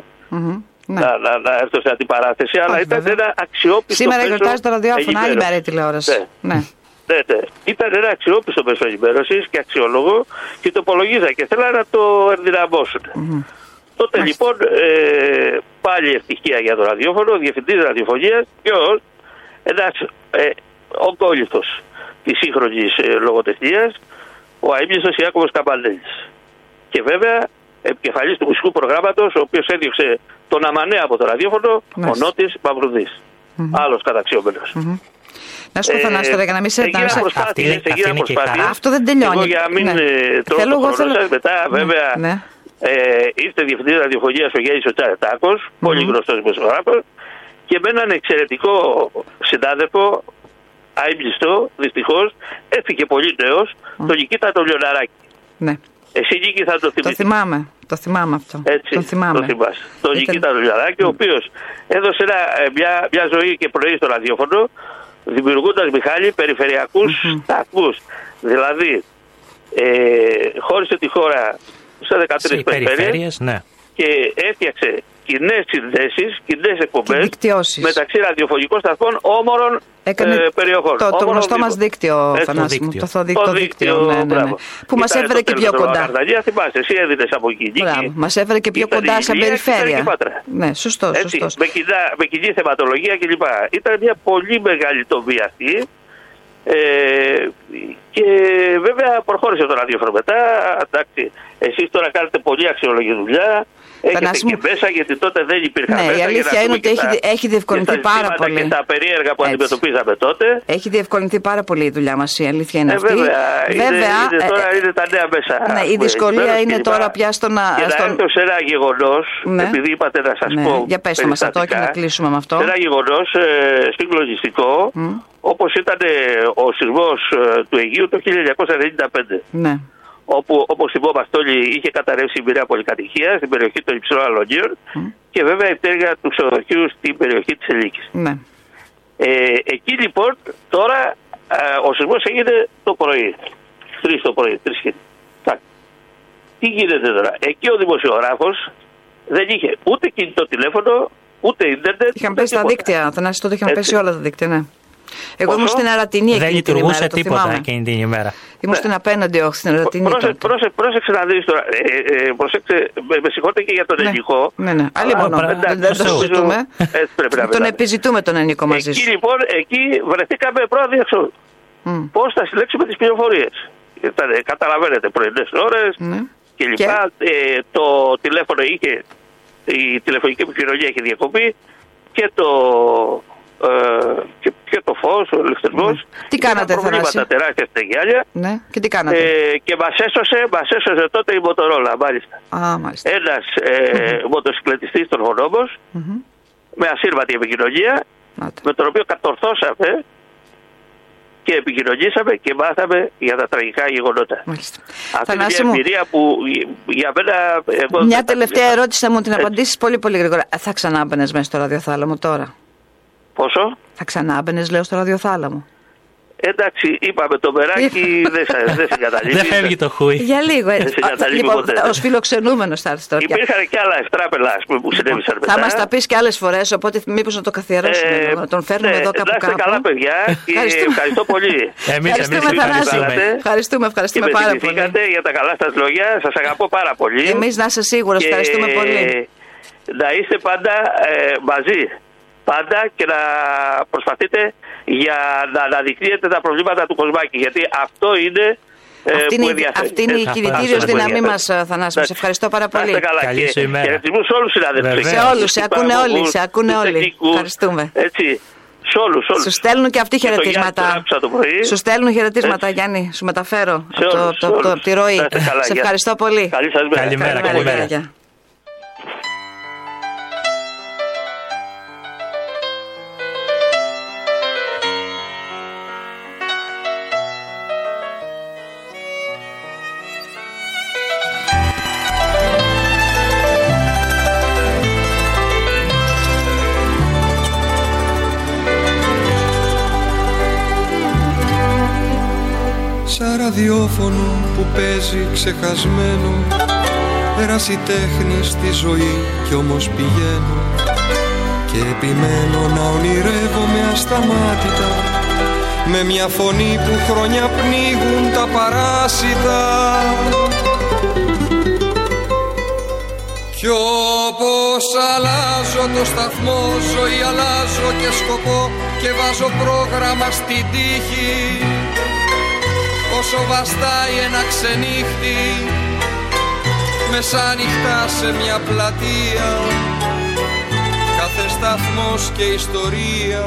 να έρθω σε αντιπαράθεση, αλλά ήταν ένα αξιόπιστο. Σήμερα γιορτάζει το ραδιόφωνο, άλλη μέρα η τηλεόραση. Ναι. Ήταν ένα αξιόπιστο μέσο ενημέρωσης και αξιόλογο και το υπολογίζα και θέλανε να το ενδυναμώσουν. Τότε λοιπόν πάλι ευτυχία για το ραδιόφωνο, ο διευθυντής ραδιοφωνίας και ένας ογκόληθος της σύγχρονης λογοτεχνίας, ο αείμνηστος Ιάκωβος Καμπανέλης. Και βέβαια επικεφαλής του μουσικού προγράμματος, ο οποίος έδιωξε τον Αμανέα από το ραδιόφωνο, ο Νότης Μαυρουδής. Άλλος καταξιόμενος. Να σου πω, Θανάση, τώρα για να μην σε αυτό δεν τελειώνει. Εγώ για να μην τρώω το χρόνο σας, μετά βέβαια είστε διευθυντής ραδιοφωνίας ο Γιάννης ο Τσαρετάκος, πολύ γνωστός δημοσιογράφος, και με έναν εξαιρετικό συνάδελφο, αείμνηστο, δυστυχώς, έφυγε πολύ νέος, τον Νικήτα τον Λιοναράκη. Ναι. Εσύ, Νίκη, θα το θυμηθείς. Το θυμάμαι αυτό. Έτσι, το θυμάσαι. Τον Νικήτα τον Λιοναράκη, ο οποίος έδωσε μια ζωή και πρωί στο ραδιόφωνο, δημιουργώντας, Μιχάλη, περιφερειακούς σταθμούς. Δηλαδή, χώρισε τη χώρα σε 13 περιφέρειες και έφτιαξε κοινές συνδέσεις, κοινές εκπομπές μεταξύ ραδιοφωνικών σταθμών όμορων περιοχών. Το γνωστό μας δίκτυο, Θανάση μου. Το δίκτυο, που μας έφερε και πιο κοντά. Θυμάσαι, εσύ έδινες από εκεί. Μας έφερε και πιο κοντά σαν περιφέρεια. Ναι, σωστός. Με κοινή θεματολογία κλπ. Ήταν μια πολύ μεγάλη τομή αυτή. Και βέβαια προχώρησε το ραδιόφωνο μετά. Εντάξει, εσείς τώρα κάνετε πολύ αξιολογική δουλειά. Έχετε και μέσα, γιατί τότε δεν υπήρχαν μέσα. Η αλήθεια είναι ότι έχει διευκολυνθεί πάρα πολύ. Και τα περίεργα που αντιμετωπίζαμε τότε. Έχει διευκολυνθεί πάρα πολύ η δουλειά μας, η αλήθεια είναι αυτή. Βέβαια, τώρα είναι τα νέα μέσα. Ναι, η δυσκολία είναι τώρα πια στο να. Και να έρθω σε ένα γεγονός, επειδή είπατε να σας πω. Για πες το μας αυτό και να κλείσουμε με αυτό. Σε ένα γεγονός συγκλονιστικό, όπως ήταν ο σεισμός του Αιγείου το 1995. Ναι. Όπου, όπως θυμόμαστε όλοι, είχε καταρρεύσει η μοιραία πολυκατοικία στην περιοχή των Υψηλών Αλωνίων και βέβαια η πτέρυγα του ξενοδοχείου στην περιοχή της Ελίκης. Ναι. Εκεί λοιπόν τώρα ο σεισμός έγινε το πρωί. 3 το πρωί, 3. Τι γίνεται τώρα? Εκεί ο δημοσιογράφος δεν είχε ούτε κινητό τηλέφωνο, ούτε ίντερνετ. Είχαν πέσει τα δίκτυα, Θανάση, τότε είχαν πέσει όλα τα δίκτυα, ναι. Εγώ ήμουν στην Αρατινή εκείνη την ημέρα. Δεν λειτουργούσε τίποτα εκείνη την ημέρα. Ήμουν στην απέναντι όχθη, στην Αρατινή. Πρόσεξε να δεις τώρα. Με συγχωρείτε και για τον ελληνικό. Ναι. Άλλη μόνο. Δεν το συζητούμε. Τον επιζητούμε τον ελληνικό μαζί σου. Εκεί λοιπόν, βρεθήκαμε πρώτα διεξόδου. Πώς θα συλλέξουμε τις πληροφορίες. Καταλαβαίνετε, πρωινές ώρες κλπ. Το τηλέφωνο είχε, η τηλεφωνική επικοινωνία είχε διακοπεί και το φως, ο ηλεκτρισμός. Τι κάνατε, Θανάση? Προβλήματα τεράστια στα γυάλια. Ναι, και τι κάνατε? Και μας έσωσε τότε η Μοτορόλα, μάλιστα. Μάλιστα. Ένας μοτοσυκλετιστής των Χονόμος, με ασύρματη επικοινωνία, με τον οποίο κατορθώσαμε και επικοινωνήσαμε και μάθαμε για τα τραγικά γεγονότα. Μάλιστα. Αυτή είναι μια εμπειρία που για μένα... Μια τελευταία ερώτηση, θα μου την απαντήσεις πολύ γρήγορα. Θα ξανά μπαίνες μέσα στο ραδιοθάλαμο τώρα? Πόσο? Θα ξανά μπαίνες, λέω, στο ραδιοθάλαμο? Εντάξει, είπαμε το μεράκι, δεν συγκαταλείπει. Δεν φεύγει το χούι. Για λίγο, λοιπόν, ως φιλοξενούμενος θα έρθει τώρα. Υπήρχαν και άλλα ευτράπελα που συνέβησαν μετά. Θα μας τα πεις και άλλες φορές, οπότε μήπως να το καθιερώσουμε, να τον φέρνουμε εδώ κάπου. Να είστε καλά, παιδιά, και ευχαριστώ πολύ. Ευχαριστούμε πάρα πολύ. Για τα καλά σας λόγια, σας αγαπώ πάρα πολύ. Εμείς να είστε σίγουρος, ευχαριστούμε πολύ. Να είστε πάντα μαζί. Πάντα και να προσπαθείτε για να αναδεικνύετε τα προβλήματα του Κοσμάκη. Γιατί αυτό είναι που ενδιαφέρει. Αυτή είναι η κινητήριος δύναμή μας, Θανάση. Σε ευχαριστώ πάρα πολύ. Καλή σου ημέρα. Χαιρετισμούς σε όλους τους συναδέλφους. Σε όλους, σε ακούνε όλοι. Ευχαριστούμε. Έτσι, σε όλους. Σου στέλνουν και αυτοί χαιρετίσματα. Σου στέλνουν χαιρετίσματα, Γιάννη. Σου μεταφέρω από τη ροή. Σε ευχαριστώ πολύ. Καλή σας μέρα. Καλημέρα. Σαν ραδιόφωνο που παίζει ξεχασμένο, ερασιτέχνη στη ζωή κι όμως πηγαίνω και επιμένω να ονειρεύομαι ασταμάτητα, με μια φωνή που χρόνια πνίγουν τα παράσιτα. Κι όπως αλλάζω το σταθμό, ζωή αλλάζω και σκοπό και βάζω πρόγραμμα στην τύχη. Όσο βαστάει ένα ξενύχτη μεσάνυχτα σε μια πλατεία, κάθε σταθμός και ιστορία.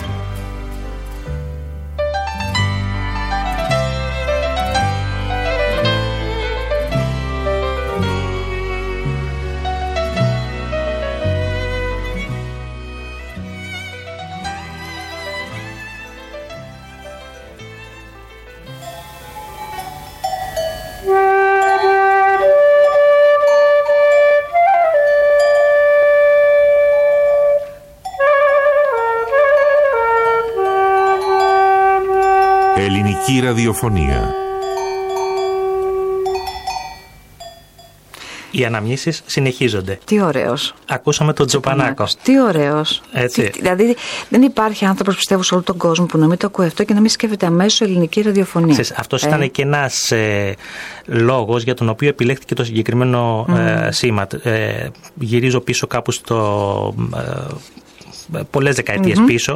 Ελληνική ραδιοφωνία. Οι αναμνήσεις συνεχίζονται. Τι ωραίος. Ακούσαμε τον Τσοπανάκο. Τι ωραίος. Δηλαδή δεν υπάρχει άνθρωπος, πιστεύω, σε όλο τον κόσμο που να μην το ακούει αυτό και να μην σκέφτεται αμέσως ελληνική ραδιοφωνία. Αυτός ήταν και ένας λόγος για τον οποίο επιλέχθηκε το συγκεκριμένο σήμα. Γυρίζω πίσω κάπου στο... πολλές δεκαετίες πίσω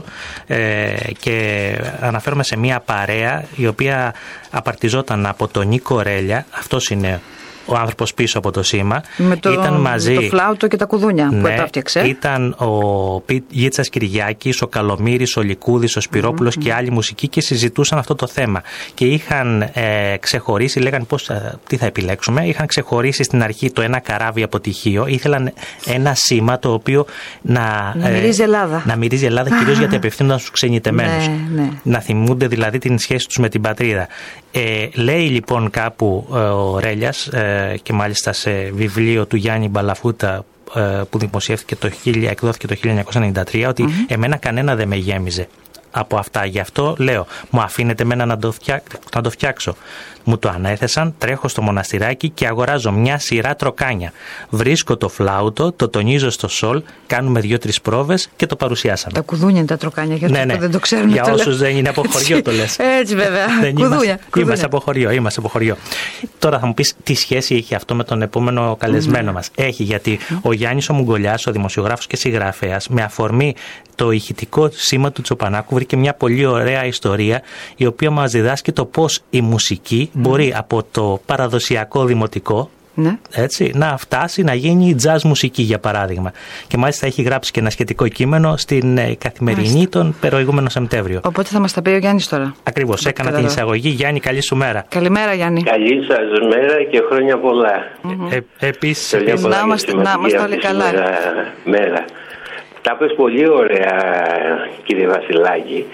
και αναφέρομαι σε μια παρέα η οποία απαρτιζόταν από τον Νίκο Ρέλια. Αυτός είναι ο άνθρωπος πίσω από το σήμα. Ήταν μαζί, με το φλάουτο και τα κουδούνια που επάφτιαξε. Ήταν ο Γίτσας Κυριάκης, ο Καλομύρης, ο Λικούδης, ο Σπυρόπουλος και άλλοι μουσικοί και συζητούσαν αυτό το θέμα. Και είχαν ξεχωρίσει, λέγανε τι θα επιλέξουμε. Είχαν ξεχωρίσει στην αρχή το ένα καράβι αποτυχίο. Ήθελαν ένα σήμα το οποίο να μυρίζει Ελλάδα. Να μυρίζει Ελλάδα, κυρίως γιατί απευθύνονταν στους ξενιτεμένους. Να θυμούνται δηλαδή την σχέση τους με την πατρίδα. Λέει λοιπόν κάπου ο Ρέλιας, και μάλιστα σε βιβλίο του Γιάννη Μπαλαφούτα που δημοσιεύτηκε εκδόθηκε το 1993, ότι εμένα κανένα δεν με γέμιζε από αυτά. Γι' αυτό λέω, μου αφήνετε εμένα να το φτιάξω. Μου το ανέθεσαν, τρέχω στο μοναστηράκι και αγοράζω μια σειρά τροκάνια. Βρίσκω το φλάουτο, το τονίζω στο σολ, κάνουμε 2-3 πρόβες και το παρουσιάσαμε. Τα κουδούνια είναι τα τροκάνια, γιατί δεν το ξέρουν. Για όσους δεν είναι από χωριό το λες. Έτσι βέβαια. Κουδούνια. Είμαστε από χωριό. Τώρα θα μου πεις τι σχέση έχει αυτό με τον επόμενο καλεσμένο μας. Έχει, γιατί ο Γιάννης ο Μουγκολιάς, ο δημοσιογράφος και συγγραφέας, με αφορμή το ηχητικό σήμα του Τσοπανάκου βρήκε μια πολύ ωραία ιστορία, η οποία μας διδάσκει το πώς η μουσική μπορεί από το παραδοσιακό δημοτικό έτσι, να φτάσει να γίνει jazz μουσική, για παράδειγμα. Και μάλιστα έχει γράψει και ένα σχετικό κείμενο στην Καθημερινή τον προηγούμενο Σεπτέμβριο. Οπότε θα μας τα πει ο Γιάννης τώρα. Ακριβώς, έκανα την εισαγωγή. Γιάννη, καλή σου μέρα. Καλημέρα, Γιάννη. Καλή σας μέρα και χρόνια πολλά. Επίσης, να είμαστε όλοι καλά. Μέρα. Τα πες πολύ ωραία, κύριε Βασιλάκη.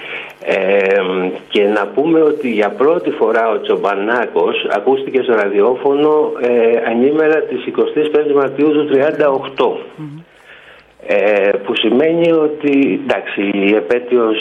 Και να πούμε ότι για πρώτη φορά ο Τσοπανάκος ακούστηκε στο ραδιόφωνο ανήμερα της 25 Μαρτίου του 1938, που σημαίνει ότι εντάξει, η επέτειος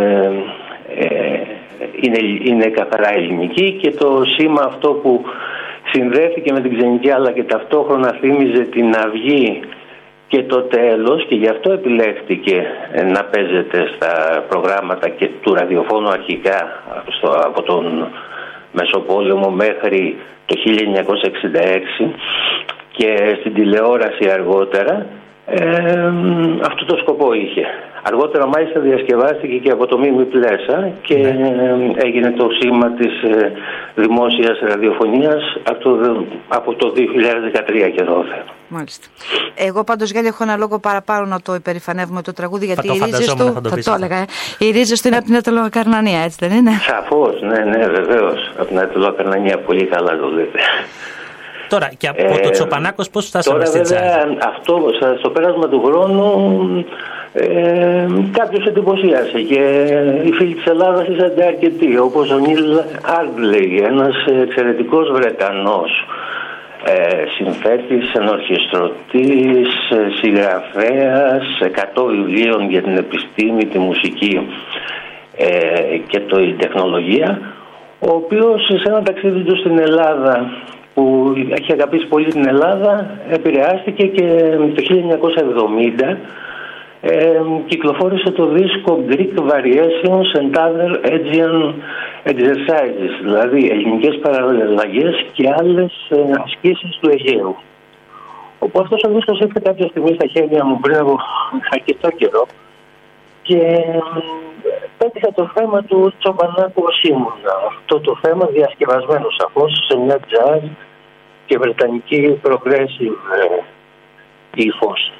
είναι καθαρά ελληνική και το σήμα αυτό που συνδέθηκε με την ξενική αλλά και ταυτόχρονα θύμιζε την αυγή και το τέλος, και γι' αυτό επιλέχθηκε να παίζεται στα προγράμματα και του ραδιοφώνου αρχικά από τον Μεσοπόλεμο μέχρι το 1966 και στην τηλεόραση αργότερα, αυτό το σκοπό είχε. Αργότερα μάλιστα διασκευάστηκε και από το Μίμη Πλέσα και έγινε το σήμα της δημόσιας ραδιοφωνίας από το 2013 και δόθε. Μάλιστα. Εγώ πάντως, Γιάννη, έχω ένα λόγο παραπάνω να το υπερηφανεύουμε το τραγούδι, γιατί οι ρίζες του. Θα το έλεγα. Οι ρίζες του είναι από την Αττικοακαρνανία, έτσι δεν είναι? Σαφώς, ναι, βεβαίως. Από την Αττικοακαρνανία, πολύ καλά το λέτε. Τώρα, και από το Τσοπανάκος πώς φτάσαμε στη τζάζ? Αυτό στο πέρασμα του χρόνου κάποιος εντυπωσίασε και οι φίλοι της Ελλάδας είσανται αρκετοί, όπως ο Νίλ Άρντλεϊ, ένας εξαιρετικός Βρετανός συνθέτης, ενορχιστρωτής, συγγραφέας 100 βιβλίων για την επιστήμη, τη μουσική και η τεχνολογία, ο οποίος σε ένα ταξίδι του στην Ελλάδα, που έχει αγαπήσει πολύ την Ελλάδα, επηρεάστηκε και το 1970 κυκλοφόρησε το δίσκο Greek Variations and Other Aegean Exercises, δηλαδή ελληνικές παραλλαγές και άλλες ασκήσεις του Αιγαίου. Οπότε αυτός ο δίσκος ήρθε κάποια στιγμή στα χέρια μου πριν από αρκετό καιρό και πέτυχα το θέμα του Τσοπανάκου ως ήμουνα. Αυτό το θέμα διασκευασμένο σαφώς σε μια jazz και βρετανική progressive ύφος.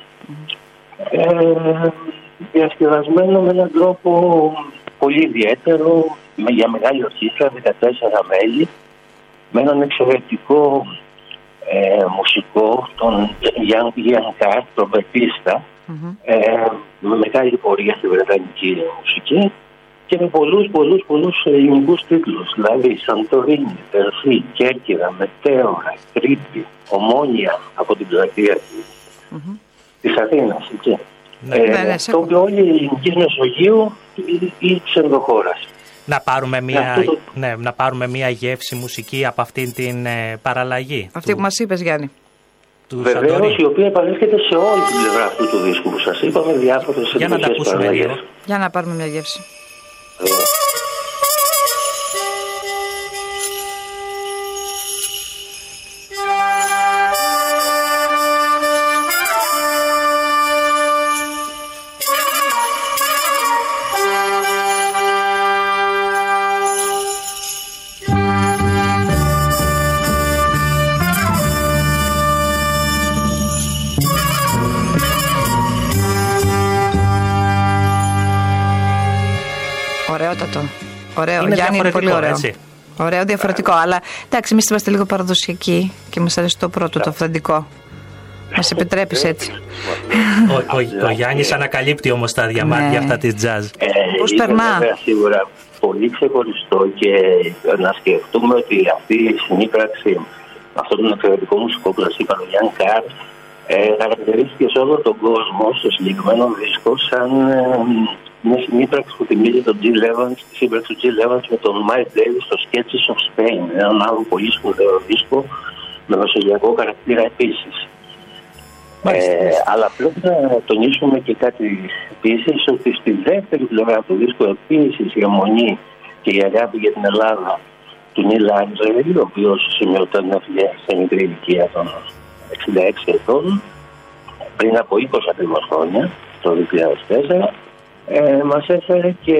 Διασκευασμένο με έναν τρόπο πολύ ιδιαίτερο, για μεγάλη ορχήστρα, 14 μέλη, με έναν εξαιρετικό μουσικό, τον Γιάν Καρτ, τρομπετίστα, με μεγάλη πορεία στη βρετανική μουσική και με πολλούς ελληνικούς τίτλους, δηλαδή Σαντορίνη, Δελφή, Κέρκυρα, Μετέωρα, Κρήτη, Ομόνια από την πλατεία της Αθήνας, εκεί. Το οποίο όλη η ελληνική Μεσογείου ή της ενδοχώρας. Να πάρουμε μια γεύση μουσική από αυτήν την παραλλαγή. Αυτή που μας είπες, Γιάννη. Βεβαίως, η οποία επανέρχεται σε όλη την πλευρά αυτού του δίσκου που σας είπαμε, διάφορες εποχές παραλλαγές. Για να πάρουμε μια γεύση. Ωραίο, Γιάννη, είναι πολύ ωραίο. Έτσι. Ωραίο, διαφορετικό. Αλλά εντάξει, εμείς είμαστε λίγο παραδοσιακοί και μας αρέσει το πρώτο, το αυθεντικό. Μας επιτρέπεις έτσι. Ο Γιάννης ανακαλύπτει όμως τα διαμάτια αυτά της jazz. Πώς περνά. Βέβαια, σίγουρα πολύ ξεχωριστό και να σκεφτούμε ότι αυτή η συνύπραξη, αυτό το εξαιρετικό μουσικό που σας είπα, ο Γιάν Καρτ, χαρακτηρίστηκε σε όλο τον κόσμο, στο συγκεκριμένο δίσκο, σαν μια συνύπραξη που θυμίζει τον Gil Evans, τη σύμπραξη του Gil Evans με τον Miles Davis στο Sketches of Spain. Έναν άλλο πολύ σπουδαίο δίσκο με μεσογειακό χαρακτήρα επίσης. Αλλά πρέπει να τονίσουμε και κάτι επίσης, ότι στη δεύτερη πλευρά του δίσκου επίσης η αιμονή και η αγάπη για την Ελλάδα του Νίλ Άρντλεϊ, ο οποίος σημειωτέν έφυγε σε μικρή ηλικία των 66 ετών, πριν από 20 ακριβώς χρόνια, το 2004, μας έφερε και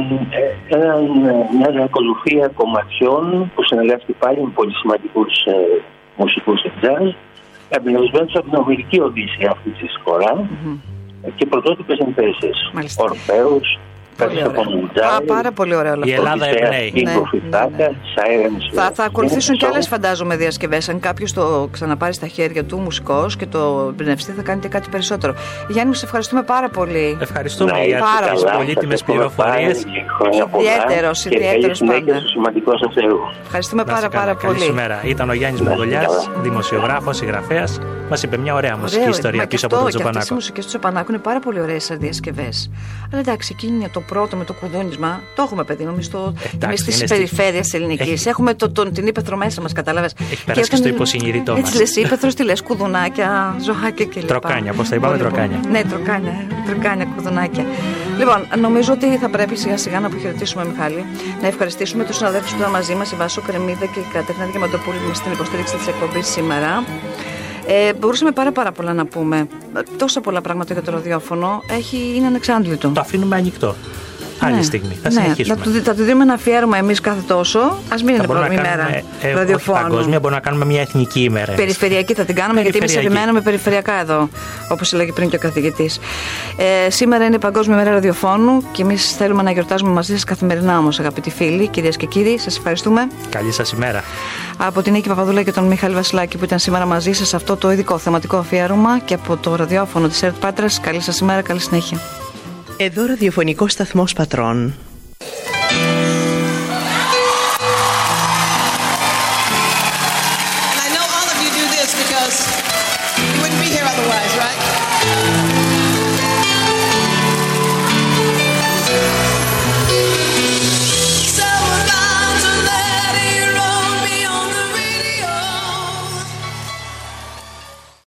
μια ακολουθία κομματιών που συνεργάστηκε πάλι με πολύ σημαντικούς μουσικούς jazz, εμπνευσμένους από την Ομηρική Οδύσσεια αυτή της χώρα και πρωτότυπες ενθέσεις. Ορφέους, πάρα πολύ ωραίο όλα αυτά. Η Ελλάδα εμπνέει. Θα ακολουθήσουν και άλλες, φαντάζομαι, διασκευές. Αν κάποιος το ξαναπάρει στα χέρια του μουσικός και το εμπνευστεί, θα κάνετε κάτι περισσότερο. Γιάννη, σε ευχαριστούμε πάρα πολύ. Ευχαριστούμε για τις πολύτιμες πληροφορίες. Ιδιαίτερος πάντα. Ευχαριστούμε πάρα πολύ. Καλησπέρα. Ήταν ο Γιάννης Μογγολιάς, δημοσιογράφος, συγγραφέας. Μας είπε μια ωραία μουσική ιστορία πίσω από τον Τσοπανάκο. Αυτές οι μουσικές του Τσοπανάκου είναι πάρα πολύ ωραίες σαν διασκευές. Αλλά εντάξει, εκείνη είναι το πρώτο με το κουδούνισμα. Το έχουμε, παιδί μου, εμείς στις περιφέρειες ελληνικής. Έχουμε την ύπαιθρο μέσα μας, κατάλαβες. Έχει περάσει και στο υποσυνείδητό μας. Έτσι λες, ύπαιθρος, τι λες, κουδουνάκια, ζωάκια κλπ. Τροκάνια, πώς τα είπαμε, τροκάνια. Ναι, τροκάνια, κουδουνάκια. Λοιπόν, νομίζω ότι θα πρέπει σιγά σιγά να αποχαιρετήσουμε, Μιχάλη. Να ευχαριστήσουμε τους συναδέλφους που ήταν μαζί μας, η Βάσο Κρεμίδα και η Κατερίνα Διαμαντοπούλου, στην υποστήριξη της εκπομπής σήμερα. Μπορούσαμε πάρα πολλά να πούμε. Τόσα πολλά πράγματα για το ραδιόφωνο. Είναι ανεξάντλητο. Το αφήνουμε ανοιχτό. άλλη στιγμή. Θα συνεχίσουμε. Θα του δίνουμε ένα αφιέρωμα εμείς κάθε τόσο. Ας μην είναι ημέρα ραδιοφώνου. Όχι παγκόσμια, μπορούμε να κάνουμε μια εθνική ημέρα. Περιφερειακή θα την κάνουμε, γιατί εμείς επιμένουμε περιφερειακά εδώ, όπως έλεγε πριν και ο καθηγητής. Σήμερα είναι η Παγκόσμια Μέρα Ραδιοφώνου και εμείς θέλουμε να γιορτάζουμε μαζί σας καθημερινά όμως, αγαπητοί φίλοι, κυρίες και κύριοι. Σας ευχαριστούμε. Καλή σας ημέρα. Από την Νίκη Παπαδούλα και τον Μιχάλη Βασιλάκη που ήταν σήμερα μαζί σας σε αυτό το ειδικό θεματικό αφιέρωμα και από το ραδιόφωνο της ΕΡΤ Πάτρας. Καλή σας ημέρα, καλή συνέχεια. Εδώ ραδιοφωνικός σταθμός Πατρών.